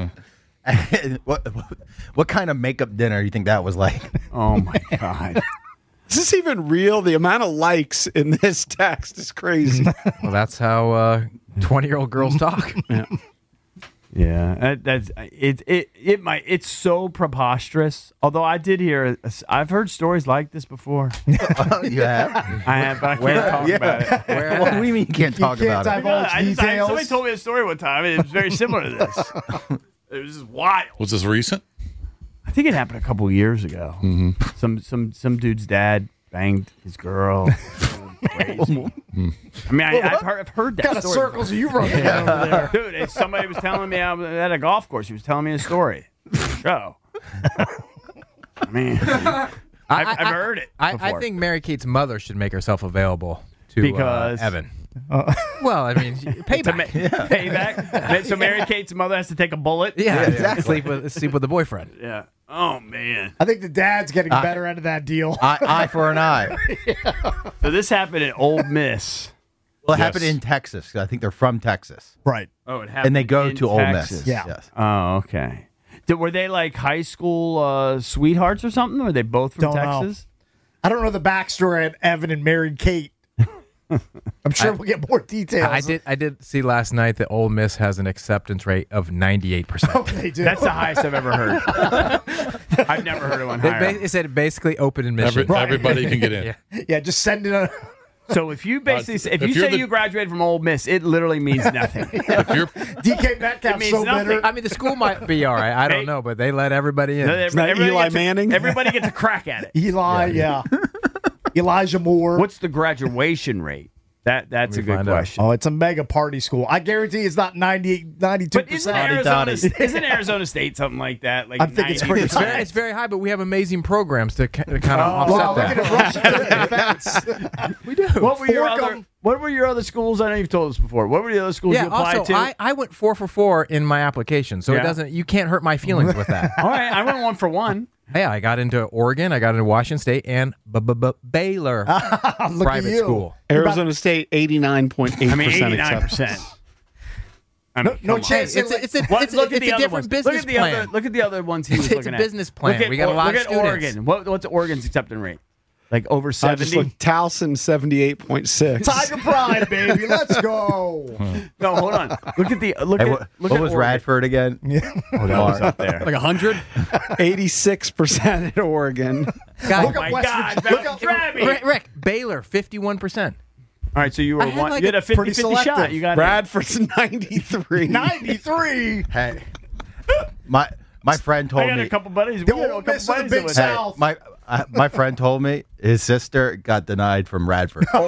[SPEAKER 10] what, what what kind of makeup dinner do you think that was like?
[SPEAKER 8] Oh my god.
[SPEAKER 5] Is this even real? The amount of likes in this text is crazy.
[SPEAKER 11] Well, that's how uh, twenty-year-old girls talk.
[SPEAKER 5] Yeah.
[SPEAKER 8] Yeah, that, that's it. It it might. It's so preposterous. Although I did hear, I've heard stories like this before.
[SPEAKER 10] You have?
[SPEAKER 8] I have, but I can't talk
[SPEAKER 10] Yeah.
[SPEAKER 8] about it.
[SPEAKER 10] Where, what do you mean you can't
[SPEAKER 7] You
[SPEAKER 10] talk
[SPEAKER 7] can't
[SPEAKER 10] about it?
[SPEAKER 7] divulge
[SPEAKER 8] I just, I,
[SPEAKER 7] details.
[SPEAKER 8] somebody told me a story one time, and it was very similar to this. It was just wild.
[SPEAKER 9] Was this recent?
[SPEAKER 8] I think it happened a couple of years ago.
[SPEAKER 9] Mm-hmm.
[SPEAKER 8] Some some some dude's dad banged his girl. Crazy. I mean, I, I've heard I've heard that
[SPEAKER 7] What kind of
[SPEAKER 8] story
[SPEAKER 7] circles are you running down over there?
[SPEAKER 8] Dude, it's somebody was telling me I was at a golf course. He was telling me a story. Go. I mean, I've,
[SPEAKER 11] I-
[SPEAKER 8] I've heard it.
[SPEAKER 11] I, I
[SPEAKER 8] before.
[SPEAKER 11] think Mary Kate's mother should make herself available to
[SPEAKER 8] Because-
[SPEAKER 11] uh, Evan. Well, I mean, payback.
[SPEAKER 8] To ma- payback. So Mary Kate's mother has to take a bullet.
[SPEAKER 11] Yeah, exactly. Sleep with sleep with the boyfriend.
[SPEAKER 8] Yeah. Oh man.
[SPEAKER 7] I think the dad's getting the better end of that deal.
[SPEAKER 10] Eye, eye for an eye.
[SPEAKER 8] So this happened at Ole Miss.
[SPEAKER 10] Well, it
[SPEAKER 9] Yes.
[SPEAKER 10] happened in Texas. 'Cause I think they're from Texas.
[SPEAKER 7] Right.
[SPEAKER 8] Oh, it happened.
[SPEAKER 10] And they go
[SPEAKER 8] in
[SPEAKER 10] to Ole Miss.
[SPEAKER 8] Texas.
[SPEAKER 7] Yeah.
[SPEAKER 10] Yes.
[SPEAKER 8] Oh, okay. Did, were they like high school uh, sweethearts or something? Or were they both from
[SPEAKER 7] Don't know.
[SPEAKER 8] Texas?
[SPEAKER 7] I don't know the backstory of Evan and married Kate. I'm sure we'll get more details.
[SPEAKER 11] I did. I did see last night that Ole Miss has an acceptance rate of ninety-eight percent.
[SPEAKER 7] Oh, they do.
[SPEAKER 8] That's the highest I've ever heard. I've never heard of one
[SPEAKER 11] They
[SPEAKER 8] higher.
[SPEAKER 11] ba- it said basically open admission.
[SPEAKER 9] Every, Everybody can get in.
[SPEAKER 11] Yeah.
[SPEAKER 7] yeah, just send it. A,
[SPEAKER 8] So if you basically say, if,
[SPEAKER 9] if
[SPEAKER 8] you
[SPEAKER 9] you're
[SPEAKER 8] say
[SPEAKER 9] the-
[SPEAKER 8] you graduated from Ole Miss, it literally means nothing.
[SPEAKER 9] If you're
[SPEAKER 7] D K Metcalf's
[SPEAKER 8] It means
[SPEAKER 7] so
[SPEAKER 8] nothing.
[SPEAKER 7] bitter.
[SPEAKER 11] I mean, the school might be all right. I don't
[SPEAKER 8] Hey.
[SPEAKER 11] know, but they let everybody in.
[SPEAKER 8] Every-
[SPEAKER 5] that
[SPEAKER 8] everybody
[SPEAKER 5] Eli
[SPEAKER 8] gets a-
[SPEAKER 5] Manning?
[SPEAKER 8] everybody gets a crack at it.
[SPEAKER 7] Eli, yeah. Elijah Moore.
[SPEAKER 8] What's the graduation rate? That that's
[SPEAKER 11] Let
[SPEAKER 8] a
[SPEAKER 11] me
[SPEAKER 8] good
[SPEAKER 11] find out.
[SPEAKER 8] question.
[SPEAKER 7] Oh, it's a mega party school. I guarantee it's not ninety-eight, ninety-two
[SPEAKER 8] But isn't
[SPEAKER 7] percent.
[SPEAKER 8] Arizona,
[SPEAKER 10] Dotty.
[SPEAKER 8] isn't Arizona State something like that? Like
[SPEAKER 7] I think it's pretty
[SPEAKER 11] It's very,
[SPEAKER 8] ninety percent?
[SPEAKER 11] it's very high, but we have amazing programs to, ki- to kind of
[SPEAKER 8] Oh,
[SPEAKER 11] offset
[SPEAKER 7] Wow, look
[SPEAKER 11] that.
[SPEAKER 7] at it rushing to the defense.
[SPEAKER 11] We do.
[SPEAKER 8] What were your
[SPEAKER 7] Fork
[SPEAKER 8] other?
[SPEAKER 7] 'em.
[SPEAKER 8] What were your other schools? I know you've told us before. What were the other schools
[SPEAKER 11] Yeah.
[SPEAKER 8] you applied
[SPEAKER 11] Also,
[SPEAKER 8] to?
[SPEAKER 11] I, I went four for four in my application, so
[SPEAKER 8] Yeah.
[SPEAKER 11] it doesn't. You can't hurt my feelings with that.
[SPEAKER 8] All right, I went one for one.
[SPEAKER 11] Yeah, I got into Oregon, I got into Washington State, and B- B- B- Baylor
[SPEAKER 7] Look at
[SPEAKER 11] private
[SPEAKER 7] you.
[SPEAKER 11] school.
[SPEAKER 5] Arizona State, eighty-nine point eight
[SPEAKER 8] I mean,
[SPEAKER 5] percent
[SPEAKER 8] eighty-nine percent. I mean,
[SPEAKER 7] No
[SPEAKER 8] come on.
[SPEAKER 7] chance.
[SPEAKER 11] It's a, it's a,
[SPEAKER 8] What-
[SPEAKER 11] it's a,
[SPEAKER 8] look at
[SPEAKER 11] it's
[SPEAKER 8] the
[SPEAKER 11] a
[SPEAKER 8] other
[SPEAKER 11] different
[SPEAKER 8] ones.
[SPEAKER 11] business
[SPEAKER 8] look at the
[SPEAKER 11] plan.
[SPEAKER 8] Other, look at the other ones he was
[SPEAKER 11] It's a
[SPEAKER 8] looking at.
[SPEAKER 11] business plan.
[SPEAKER 8] Look at,
[SPEAKER 11] We got a lot
[SPEAKER 8] look
[SPEAKER 11] of
[SPEAKER 8] at
[SPEAKER 11] students.
[SPEAKER 8] Oregon. What, what's Oregon's acceptance rate? Like over
[SPEAKER 5] I just
[SPEAKER 8] seventy.
[SPEAKER 5] looked Towson seventy-eight point six.
[SPEAKER 7] Tiger Pride, baby. Let's go.
[SPEAKER 8] No, hold on. Look at the look
[SPEAKER 10] Hey,
[SPEAKER 8] at
[SPEAKER 10] what
[SPEAKER 8] look
[SPEAKER 10] what
[SPEAKER 8] at
[SPEAKER 10] was
[SPEAKER 8] Oregon.
[SPEAKER 10] Radford again?
[SPEAKER 7] Oh,
[SPEAKER 8] that was up there.
[SPEAKER 12] Like a hundred.
[SPEAKER 5] eighty-six percent at Oregon.
[SPEAKER 12] God,
[SPEAKER 7] Look
[SPEAKER 8] Oh
[SPEAKER 7] up
[SPEAKER 8] my
[SPEAKER 7] West
[SPEAKER 8] God,
[SPEAKER 7] Virginia.
[SPEAKER 8] that
[SPEAKER 7] Look up-
[SPEAKER 8] Drabby.
[SPEAKER 11] Rick, Rick, Baylor, fifty-one percent.
[SPEAKER 8] All right, so you were
[SPEAKER 11] I had
[SPEAKER 8] one.
[SPEAKER 11] like
[SPEAKER 8] you had
[SPEAKER 11] a
[SPEAKER 8] a fifty
[SPEAKER 7] pretty
[SPEAKER 8] fifty shot.
[SPEAKER 7] selective.
[SPEAKER 8] You got
[SPEAKER 5] Bradford's ninety-three.
[SPEAKER 7] ninety-three.
[SPEAKER 10] Hey, my my friend
[SPEAKER 8] I
[SPEAKER 10] told
[SPEAKER 8] got
[SPEAKER 10] me.
[SPEAKER 8] a couple buddies.
[SPEAKER 7] The
[SPEAKER 8] we had a
[SPEAKER 7] Ole
[SPEAKER 8] couple
[SPEAKER 7] Miss of the
[SPEAKER 8] buddies
[SPEAKER 7] Big
[SPEAKER 8] that went
[SPEAKER 10] Hey,
[SPEAKER 7] South.
[SPEAKER 10] my uh, my friend told me his sister got denied from Radford.
[SPEAKER 8] How's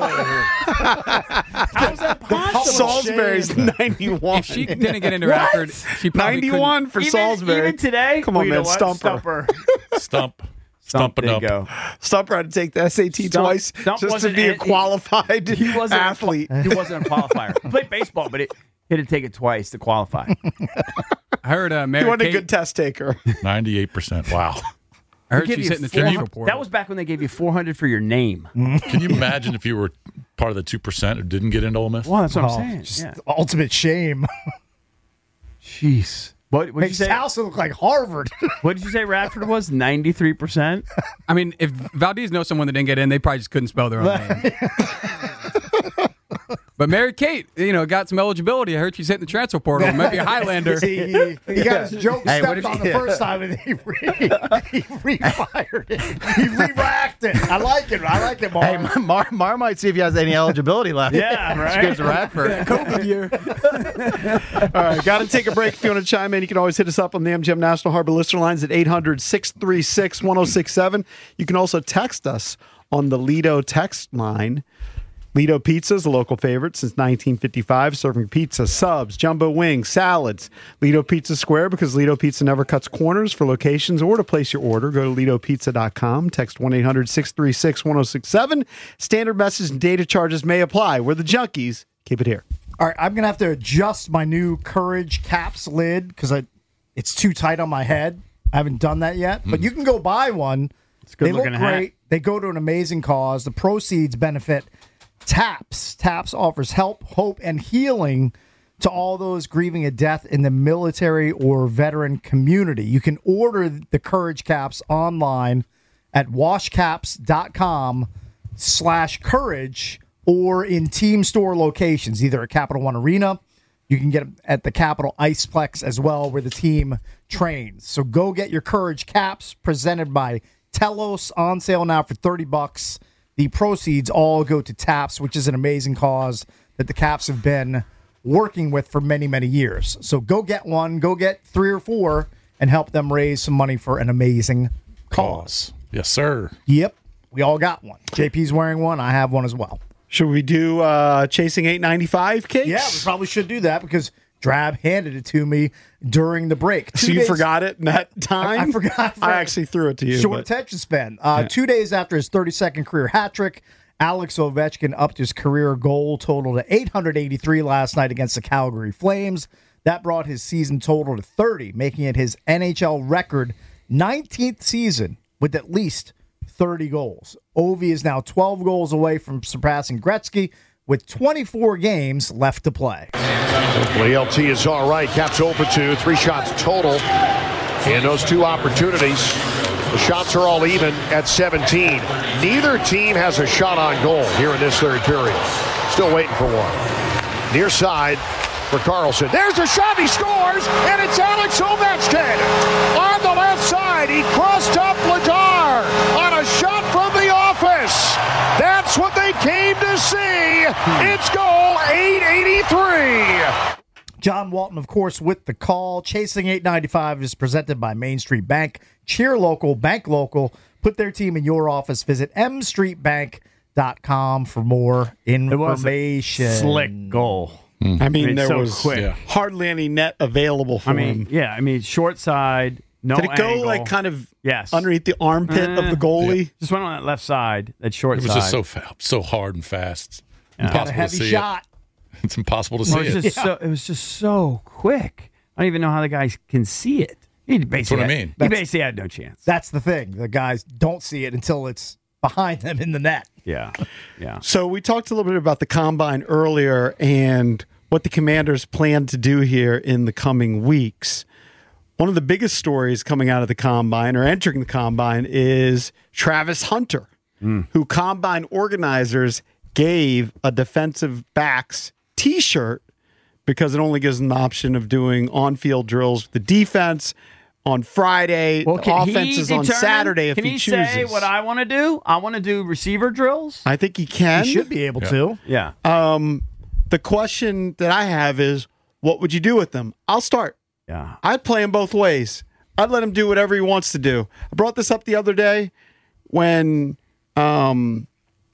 [SPEAKER 8] that possible?
[SPEAKER 5] Salisbury's ninety-one.
[SPEAKER 12] If she didn't get into Radford, she probably
[SPEAKER 5] ninety-one for
[SPEAKER 8] even,
[SPEAKER 5] Salisbury.
[SPEAKER 8] Even today?
[SPEAKER 5] Come on,
[SPEAKER 8] Well, you
[SPEAKER 5] man.
[SPEAKER 8] know what?
[SPEAKER 5] Stumper.
[SPEAKER 8] Stumper.
[SPEAKER 9] Stump. Stump it
[SPEAKER 8] There
[SPEAKER 9] up.
[SPEAKER 8] you go.
[SPEAKER 5] Stumper had to take the S A T
[SPEAKER 8] Stump-
[SPEAKER 5] twice
[SPEAKER 8] Stump
[SPEAKER 5] just to
[SPEAKER 8] wasn't
[SPEAKER 5] be a
[SPEAKER 8] in-
[SPEAKER 5] qualified
[SPEAKER 8] He wasn't
[SPEAKER 5] athlete.
[SPEAKER 8] A, he wasn't a qualifier. He played baseball, but it, he had to take it twice to qualify.
[SPEAKER 12] I heard uh,
[SPEAKER 5] He
[SPEAKER 12] Mary
[SPEAKER 5] wasn't a
[SPEAKER 12] Kate.
[SPEAKER 5] good test taker.
[SPEAKER 9] ninety-eight percent. Wow.
[SPEAKER 12] I heard
[SPEAKER 8] They give
[SPEAKER 12] she's
[SPEAKER 8] you
[SPEAKER 12] hitting the
[SPEAKER 8] four
[SPEAKER 12] transfer
[SPEAKER 8] hundred
[SPEAKER 12] portal.
[SPEAKER 8] That was back when they gave you four hundred for your name.
[SPEAKER 9] Can you imagine if you were part of the two percent who didn't get into Ole Miss?
[SPEAKER 8] Well, that's what
[SPEAKER 7] Oh,
[SPEAKER 8] I'm saying.
[SPEAKER 7] just
[SPEAKER 8] Yeah.
[SPEAKER 7] ultimate shame.
[SPEAKER 8] Jeez. What what did you
[SPEAKER 7] Makes
[SPEAKER 8] say?
[SPEAKER 7] Towson look like Harvard.
[SPEAKER 8] What did you say Radford was? ninety-three percent?
[SPEAKER 12] I mean, if Valdez knows someone that didn't get in, they probably just couldn't spell their own name. But Mary Kate, you know, got some eligibility. I heard she's hitting the transfer portal. Might be a Highlander.
[SPEAKER 7] See, he, he got his joke
[SPEAKER 10] Hey, what
[SPEAKER 7] stepped
[SPEAKER 10] if
[SPEAKER 7] on
[SPEAKER 10] he-
[SPEAKER 7] the first time, and he, re, he refired it. He re-racked it. I like it. I like it, Mar.
[SPEAKER 10] Hey, Mar, Mar might see if he has any eligibility left.
[SPEAKER 8] Yeah, right.
[SPEAKER 10] She gives to Radford.
[SPEAKER 7] COVID year.
[SPEAKER 5] All right, got to take a break. If you want to chime in, you can always hit us up on the M G M National Harbor listener lines at eight hundred, six three six, one oh six seven. You can also text us on the Lido text line. Lido Pizza is a local favorite since nineteen fifty-five, serving pizza, subs, jumbo wings, salads. Lido Pizza Square, because Lido Pizza never cuts corners. For locations or to place your order, go to lido pizza dot com. Text one eight hundred, six three six, one oh six seven. Standard message and data charges may apply. We're the junkies. Keep it here.
[SPEAKER 7] All right, I'm gonna have to adjust my new Courage caps lid because I it's too tight on my head. I haven't done that yet, but you can go buy one.
[SPEAKER 8] It's a good
[SPEAKER 7] They look
[SPEAKER 8] looking
[SPEAKER 7] great.
[SPEAKER 8] hat.
[SPEAKER 7] They go to an amazing cause. The proceeds benefit TAPS. TAPS offers help, hope, and healing to all those grieving a death in the military or veteran community. You can order the Courage caps online at washcaps.com slash courage or in team store locations, either at Capital One Arena. You can get them at the Capital Iceplex as well, where the team trains. So go get your Courage caps presented by Telos, on sale now for thirty bucks. The proceeds all go to TAPS, which is an amazing cause that the Caps have been working with for many, many years. So go get one, go get three or four, and help them raise some money for an amazing cause.
[SPEAKER 9] Yes, sir.
[SPEAKER 7] Yep, we all got one. J P's wearing one. I have one as well.
[SPEAKER 5] Should we do uh, Chasing eight ninety-five cakes?
[SPEAKER 7] Yeah, we probably should do that because Drab handed it to me during the break.
[SPEAKER 5] So
[SPEAKER 7] Two
[SPEAKER 5] you
[SPEAKER 7] days-
[SPEAKER 5] forgot it in that time?
[SPEAKER 7] I, I forgot.
[SPEAKER 5] I actually threw it to you.
[SPEAKER 7] Short
[SPEAKER 5] but-
[SPEAKER 7] attention span. Uh,
[SPEAKER 5] Yeah.
[SPEAKER 7] Two days after his thirty-second career hat trick, Alex Ovechkin upped his career goal total to eight hundred eighty-three last night against the Calgary Flames. That brought his season total to thirty, making it his N H L record nineteenth season with at least thirty goals. Ovi is now twelve goals away from surpassing Gretzky with twenty-four games left to play.
[SPEAKER 13] Hopefully L T is all right. Caps zero for two, three shots total in those two opportunities. The shots are all even at seventeen. Neither team has a shot on goal here in this third period. Still waiting for one. Near side for Carlson. There's a shot, he scores, and it's Alex Ovechkin. On the left side, he crossed up Vladar on a shot from the office. That's what they came to see. It's goal eight eighty-three.
[SPEAKER 7] John Walton, of course, with the call. Chasing eight ninety-five is presented by Main Street Bank. Cheer local, bank local. Put their team in your office. Visit m street bank dot com for more information.
[SPEAKER 8] Slick goal.
[SPEAKER 5] I mean,
[SPEAKER 8] It's
[SPEAKER 5] there
[SPEAKER 8] so
[SPEAKER 5] was
[SPEAKER 8] quick.
[SPEAKER 5] yeah, hardly any net available for
[SPEAKER 8] I mean,
[SPEAKER 5] him.
[SPEAKER 8] yeah, I mean, short side, no
[SPEAKER 5] Did it go
[SPEAKER 8] angle.
[SPEAKER 5] like kind of
[SPEAKER 8] yes.
[SPEAKER 5] underneath the armpit of the
[SPEAKER 8] Eh,
[SPEAKER 5] goalie?
[SPEAKER 8] Just went on that left side, that short
[SPEAKER 9] It was
[SPEAKER 8] side.
[SPEAKER 9] just so fa- so hard and fast.
[SPEAKER 8] Yeah.
[SPEAKER 9] Impossible
[SPEAKER 7] Got a heavy
[SPEAKER 9] to see
[SPEAKER 7] shot.
[SPEAKER 9] it. It's impossible to
[SPEAKER 8] Well,
[SPEAKER 9] see
[SPEAKER 8] it,
[SPEAKER 9] it.
[SPEAKER 8] was just so, it was just so quick. I don't even know how the guys can see it. He basically
[SPEAKER 9] what I
[SPEAKER 8] had-
[SPEAKER 9] mean.
[SPEAKER 8] He
[SPEAKER 7] That's-
[SPEAKER 8] basically had no chance.
[SPEAKER 7] That's the thing. The guys don't see it until it's behind them in the net.
[SPEAKER 8] Yeah, yeah.
[SPEAKER 5] So we talked a little bit about the combine earlier and what the Commanders plan to do here in the coming weeks. One of the biggest stories coming out of the combine or entering the combine is Travis Hunter. mm. who combine organizers gave a defensive backs T-shirt because it only gives them the option of doing on-field drills with the defense on Friday.
[SPEAKER 8] Well,
[SPEAKER 5] the offense is on Saturday if
[SPEAKER 8] can
[SPEAKER 5] he,
[SPEAKER 8] he
[SPEAKER 5] chooses.
[SPEAKER 8] say what I want to do? I want to do receiver drills.
[SPEAKER 5] I think he can.
[SPEAKER 7] He should be able
[SPEAKER 9] Yeah.
[SPEAKER 7] to.
[SPEAKER 8] Yeah.
[SPEAKER 5] Um, the question that I have is, what would you do with them? I'll start.
[SPEAKER 8] Yeah.
[SPEAKER 5] I'd play him both ways. I'd let him do whatever he wants to do. I brought this up the other day when um,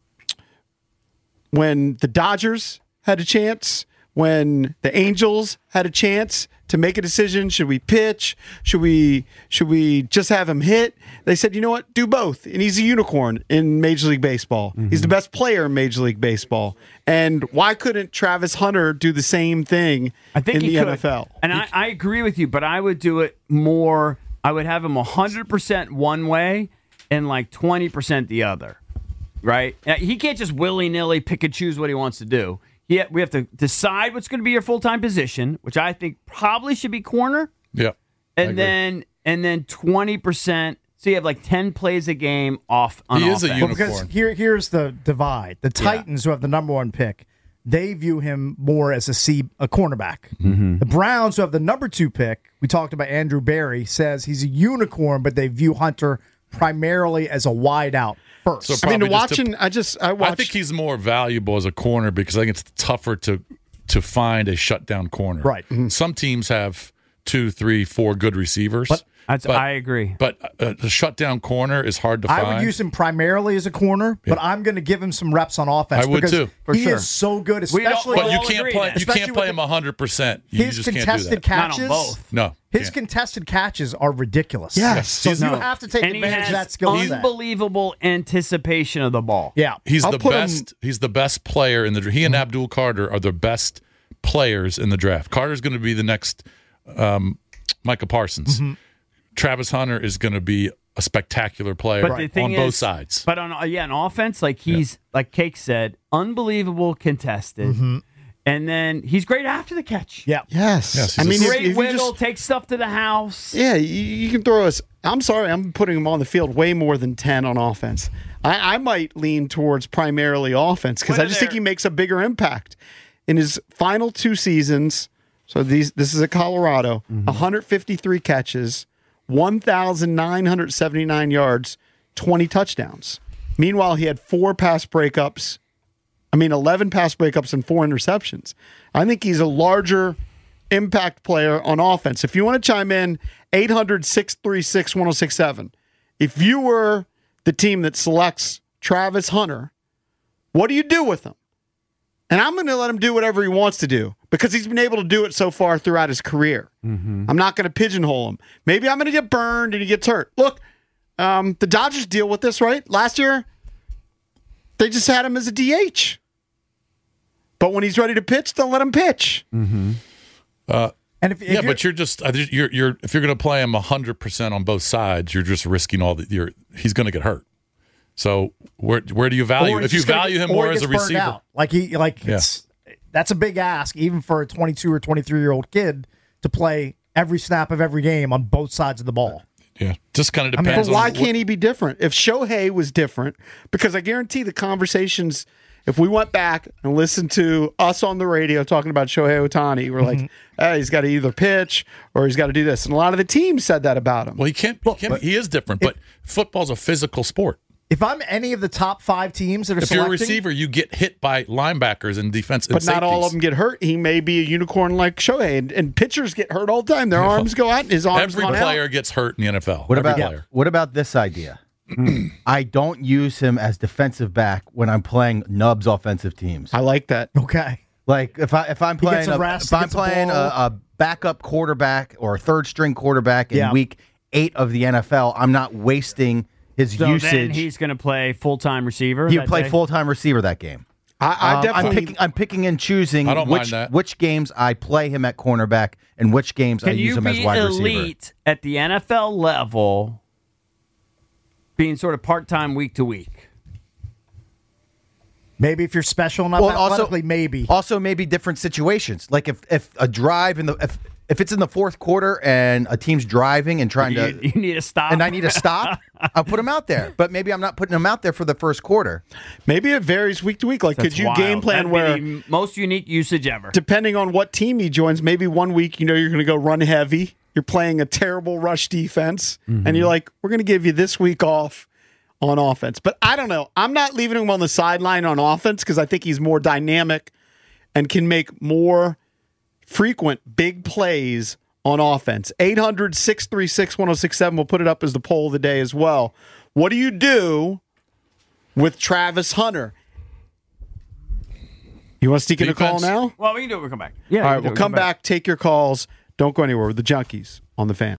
[SPEAKER 5] when the Dodgers had a chance, when the Angels had a chance to make a decision. Should we pitch? Should we should we just have him hit? They said, you know what? Do both. And he's a unicorn in Major League Baseball. Mm-hmm. He's the best player in Major League Baseball. And why couldn't Travis Hunter do the same thing
[SPEAKER 8] I think
[SPEAKER 5] in
[SPEAKER 8] he
[SPEAKER 5] the
[SPEAKER 8] could.
[SPEAKER 5] N F L?
[SPEAKER 8] And I, I agree with you, but I would do it more. I would have him one hundred percent one way and like twenty percent the other, right? Now, he can't just willy-nilly pick and choose what he wants to do. He, we have to decide what's going to be your full-time position, which I think probably should be corner.
[SPEAKER 9] Yeah.
[SPEAKER 8] And then and then twenty percent. So you have like ten plays a game off on
[SPEAKER 9] He is a
[SPEAKER 8] offense.
[SPEAKER 9] unicorn.
[SPEAKER 7] Well, because here, here's the divide. The Titans, who have the number one pick, they view him more as a C, a cornerback.
[SPEAKER 8] Mm-hmm.
[SPEAKER 7] The Browns, who have the number two pick, we talked about Andrew Berry, says he's a unicorn, but they view Hunter primarily as a wide out first.
[SPEAKER 9] So
[SPEAKER 5] I mean,
[SPEAKER 9] probably just
[SPEAKER 5] watching,
[SPEAKER 9] to-
[SPEAKER 5] I just, I watched.
[SPEAKER 9] I think he's more valuable as a corner because I think it's tougher to to find a shutdown corner.
[SPEAKER 7] Right.
[SPEAKER 5] Mm-hmm.
[SPEAKER 9] Some teams have two, three, four good receivers.
[SPEAKER 7] But-
[SPEAKER 8] That's, I agree.
[SPEAKER 9] But uh, the shutdown corner is hard to
[SPEAKER 7] I
[SPEAKER 9] find.
[SPEAKER 7] would use him primarily as a corner, but
[SPEAKER 9] Yeah.
[SPEAKER 7] I'm going to give him some reps on offense.
[SPEAKER 9] I would
[SPEAKER 7] because
[SPEAKER 9] too.
[SPEAKER 8] For
[SPEAKER 7] he
[SPEAKER 8] sure.
[SPEAKER 7] is so good,
[SPEAKER 8] We don't-
[SPEAKER 7] especially.
[SPEAKER 9] but
[SPEAKER 8] we'll
[SPEAKER 9] you
[SPEAKER 8] all
[SPEAKER 9] can't
[SPEAKER 8] agree
[SPEAKER 9] play.
[SPEAKER 8] then.
[SPEAKER 9] You can't
[SPEAKER 7] Especially
[SPEAKER 9] play
[SPEAKER 7] with
[SPEAKER 9] him one hundred percent. You
[SPEAKER 7] his
[SPEAKER 9] just can't do
[SPEAKER 7] contested
[SPEAKER 9] that.
[SPEAKER 8] Not on
[SPEAKER 7] catches.
[SPEAKER 8] both.
[SPEAKER 9] No.
[SPEAKER 7] His
[SPEAKER 9] can't.
[SPEAKER 7] contested catches are ridiculous.
[SPEAKER 5] Yes.
[SPEAKER 7] So
[SPEAKER 9] He's-
[SPEAKER 7] you
[SPEAKER 9] No.
[SPEAKER 7] have to take
[SPEAKER 8] And he
[SPEAKER 7] advantage of
[SPEAKER 8] has
[SPEAKER 7] that skill set.
[SPEAKER 8] unbelievable anticipation of the ball.
[SPEAKER 7] Yeah.
[SPEAKER 9] He's
[SPEAKER 5] I'll
[SPEAKER 9] the
[SPEAKER 5] put him-
[SPEAKER 9] best. He's the best player in the. He and Abdul Carter are the best players in the draft. Carter's going to be the next um, Micah Parsons. Travis Hunter is going to be a spectacular player
[SPEAKER 8] But the thing
[SPEAKER 9] on
[SPEAKER 8] is,
[SPEAKER 9] both sides.
[SPEAKER 8] But on uh, yeah, on offense, like he's like Cake said, unbelievable contested, and then he's great after the catch.
[SPEAKER 7] Yeah.
[SPEAKER 5] Yes.
[SPEAKER 9] Yes,
[SPEAKER 5] I
[SPEAKER 9] he's
[SPEAKER 5] mean,
[SPEAKER 9] a-
[SPEAKER 5] if,
[SPEAKER 8] Great
[SPEAKER 5] if you
[SPEAKER 8] wiggle,
[SPEAKER 5] just,
[SPEAKER 8] takes stuff to the house.
[SPEAKER 5] yeah, you, you can throw us. I'm sorry, I'm putting him on the field way more than ten on offense. I, I might lean towards primarily offense because
[SPEAKER 8] What
[SPEAKER 5] I
[SPEAKER 8] are
[SPEAKER 5] just think
[SPEAKER 8] their-
[SPEAKER 5] he makes a bigger impact in his final two seasons. So these, this is at Colorado, one hundred fifty-three catches, one thousand nine hundred seventy-nine yards, twenty touchdowns. Meanwhile, he had four pass breakups. I mean, eleven pass breakups and four interceptions. I think he's a larger impact player on offense. If you want to chime in, eight hundred, six three six, one oh six seven. If you were the team that selects Travis Hunter, what do you do with him? And I'm going to let him do whatever he wants to do because he's been able to do it so far throughout his career.
[SPEAKER 8] Mm-hmm.
[SPEAKER 5] I'm not going to pigeonhole him. Maybe I'm going to get burned and he gets hurt. Look, um, the Dodgers deal with this, right? Last year, they just had him as a D H. But when he's ready to pitch, they'll let him pitch.
[SPEAKER 9] Mm-hmm. Uh,
[SPEAKER 7] And if, if
[SPEAKER 9] yeah,
[SPEAKER 7] you're,
[SPEAKER 9] but you're just I just- you're you're if you're going to play him one hundred percent on both sides, you're just risking all the. You're he's going to get hurt. So where where do you value?
[SPEAKER 7] or
[SPEAKER 9] If
[SPEAKER 7] he's
[SPEAKER 9] you
[SPEAKER 7] just gonna
[SPEAKER 9] value
[SPEAKER 7] get-
[SPEAKER 9] him
[SPEAKER 7] or
[SPEAKER 9] more
[SPEAKER 7] he
[SPEAKER 9] as a
[SPEAKER 7] gets burned
[SPEAKER 9] receiver,
[SPEAKER 7] out. like he like
[SPEAKER 9] Yeah.
[SPEAKER 7] it's that's a big ask even for a twenty-two or twenty-three year old kid to play every snap of every game on both sides of the ball.
[SPEAKER 9] yeah, just kind of
[SPEAKER 5] I mean,
[SPEAKER 9] depends.
[SPEAKER 5] but why
[SPEAKER 9] on
[SPEAKER 5] can't he be different? If Shohei was different, because I guarantee the conversations, if we went back and listened to us on the radio talking about Shohei Ohtani, we're like, hey, he's got to either pitch or he's got to do this. And a lot of the teams said that about him.
[SPEAKER 9] Well, he can't. He, can't he is different, but football's a physical sport.
[SPEAKER 7] If I'm any of the top five teams that are
[SPEAKER 9] If
[SPEAKER 7] selecting,
[SPEAKER 9] you're a receiver, you get hit by linebackers and defense. And
[SPEAKER 5] But not all of
[SPEAKER 9] safeties.
[SPEAKER 5] them get hurt. He may be a unicorn like Shohei, and, and pitchers get hurt all the time. Their arms go out, and his arms
[SPEAKER 9] Every
[SPEAKER 5] gone
[SPEAKER 9] player
[SPEAKER 5] out.
[SPEAKER 9] gets hurt in the N F L.
[SPEAKER 10] What
[SPEAKER 9] Every
[SPEAKER 10] about
[SPEAKER 9] player.
[SPEAKER 10] what about this idea? I don't use him as defensive back when I'm playing Nubs offensive teams.
[SPEAKER 5] I like that.
[SPEAKER 7] okay,
[SPEAKER 10] Like if I if I'm
[SPEAKER 7] He gets
[SPEAKER 10] playing
[SPEAKER 7] a
[SPEAKER 10] a,
[SPEAKER 7] rest,
[SPEAKER 10] if
[SPEAKER 7] he
[SPEAKER 10] I'm
[SPEAKER 7] gets a
[SPEAKER 10] playing a,
[SPEAKER 7] ball.
[SPEAKER 10] a backup quarterback or a third string quarterback in
[SPEAKER 7] Yeah.
[SPEAKER 10] week eight of the N F L, I'm not wasting his
[SPEAKER 8] So then
[SPEAKER 10] usage.
[SPEAKER 8] he's going to play full time receiver.
[SPEAKER 10] He
[SPEAKER 8] that
[SPEAKER 10] play
[SPEAKER 8] day?
[SPEAKER 10] full time receiver that game.
[SPEAKER 5] I, I
[SPEAKER 10] Um,
[SPEAKER 5] definitely.
[SPEAKER 10] I'm picking. I'm picking and choosing
[SPEAKER 9] I don't mind
[SPEAKER 10] which
[SPEAKER 9] that.
[SPEAKER 10] which games I play him at cornerback and which games I
[SPEAKER 8] Can
[SPEAKER 10] use
[SPEAKER 8] you
[SPEAKER 10] him as
[SPEAKER 8] be
[SPEAKER 10] wide receiver.
[SPEAKER 8] elite at the N F L level, being sort of part time week to week?
[SPEAKER 7] maybe if you're special enough
[SPEAKER 10] Well, also-
[SPEAKER 7] athletically, maybe.
[SPEAKER 10] Also, maybe different situations. Like if if a drive in the if if it's in the fourth quarter and a team's driving and trying
[SPEAKER 8] You,
[SPEAKER 10] to,
[SPEAKER 8] you need to stop.
[SPEAKER 10] and I need to stop, I'll put him out there. But maybe I'm not putting him out there for the first quarter.
[SPEAKER 5] Maybe it varies week to week. Like,
[SPEAKER 8] That's
[SPEAKER 5] could you
[SPEAKER 8] wild.
[SPEAKER 5] game plan
[SPEAKER 8] That'd be
[SPEAKER 5] where,
[SPEAKER 8] the most unique usage ever?
[SPEAKER 5] depending on what team he joins, maybe one week you know you're going to go run heavy. You're playing a terrible rush defense,
[SPEAKER 8] Mm-hmm.
[SPEAKER 5] and you're like, we're going to give you this week off on offense. But I don't know. I'm not leaving him on the sideline on offense because I think he's more dynamic and can make more frequent big plays on offense. eight hundred, six three six, one oh six seven. We'll put it up as the poll of the day as well. What do you do with Travis Hunter? You want to sneak in a call now?
[SPEAKER 8] Well, we can do it when we come back. Yeah.
[SPEAKER 5] All right, we'll come back, take your calls. Don't go anywhere with the Junkies on the Fan.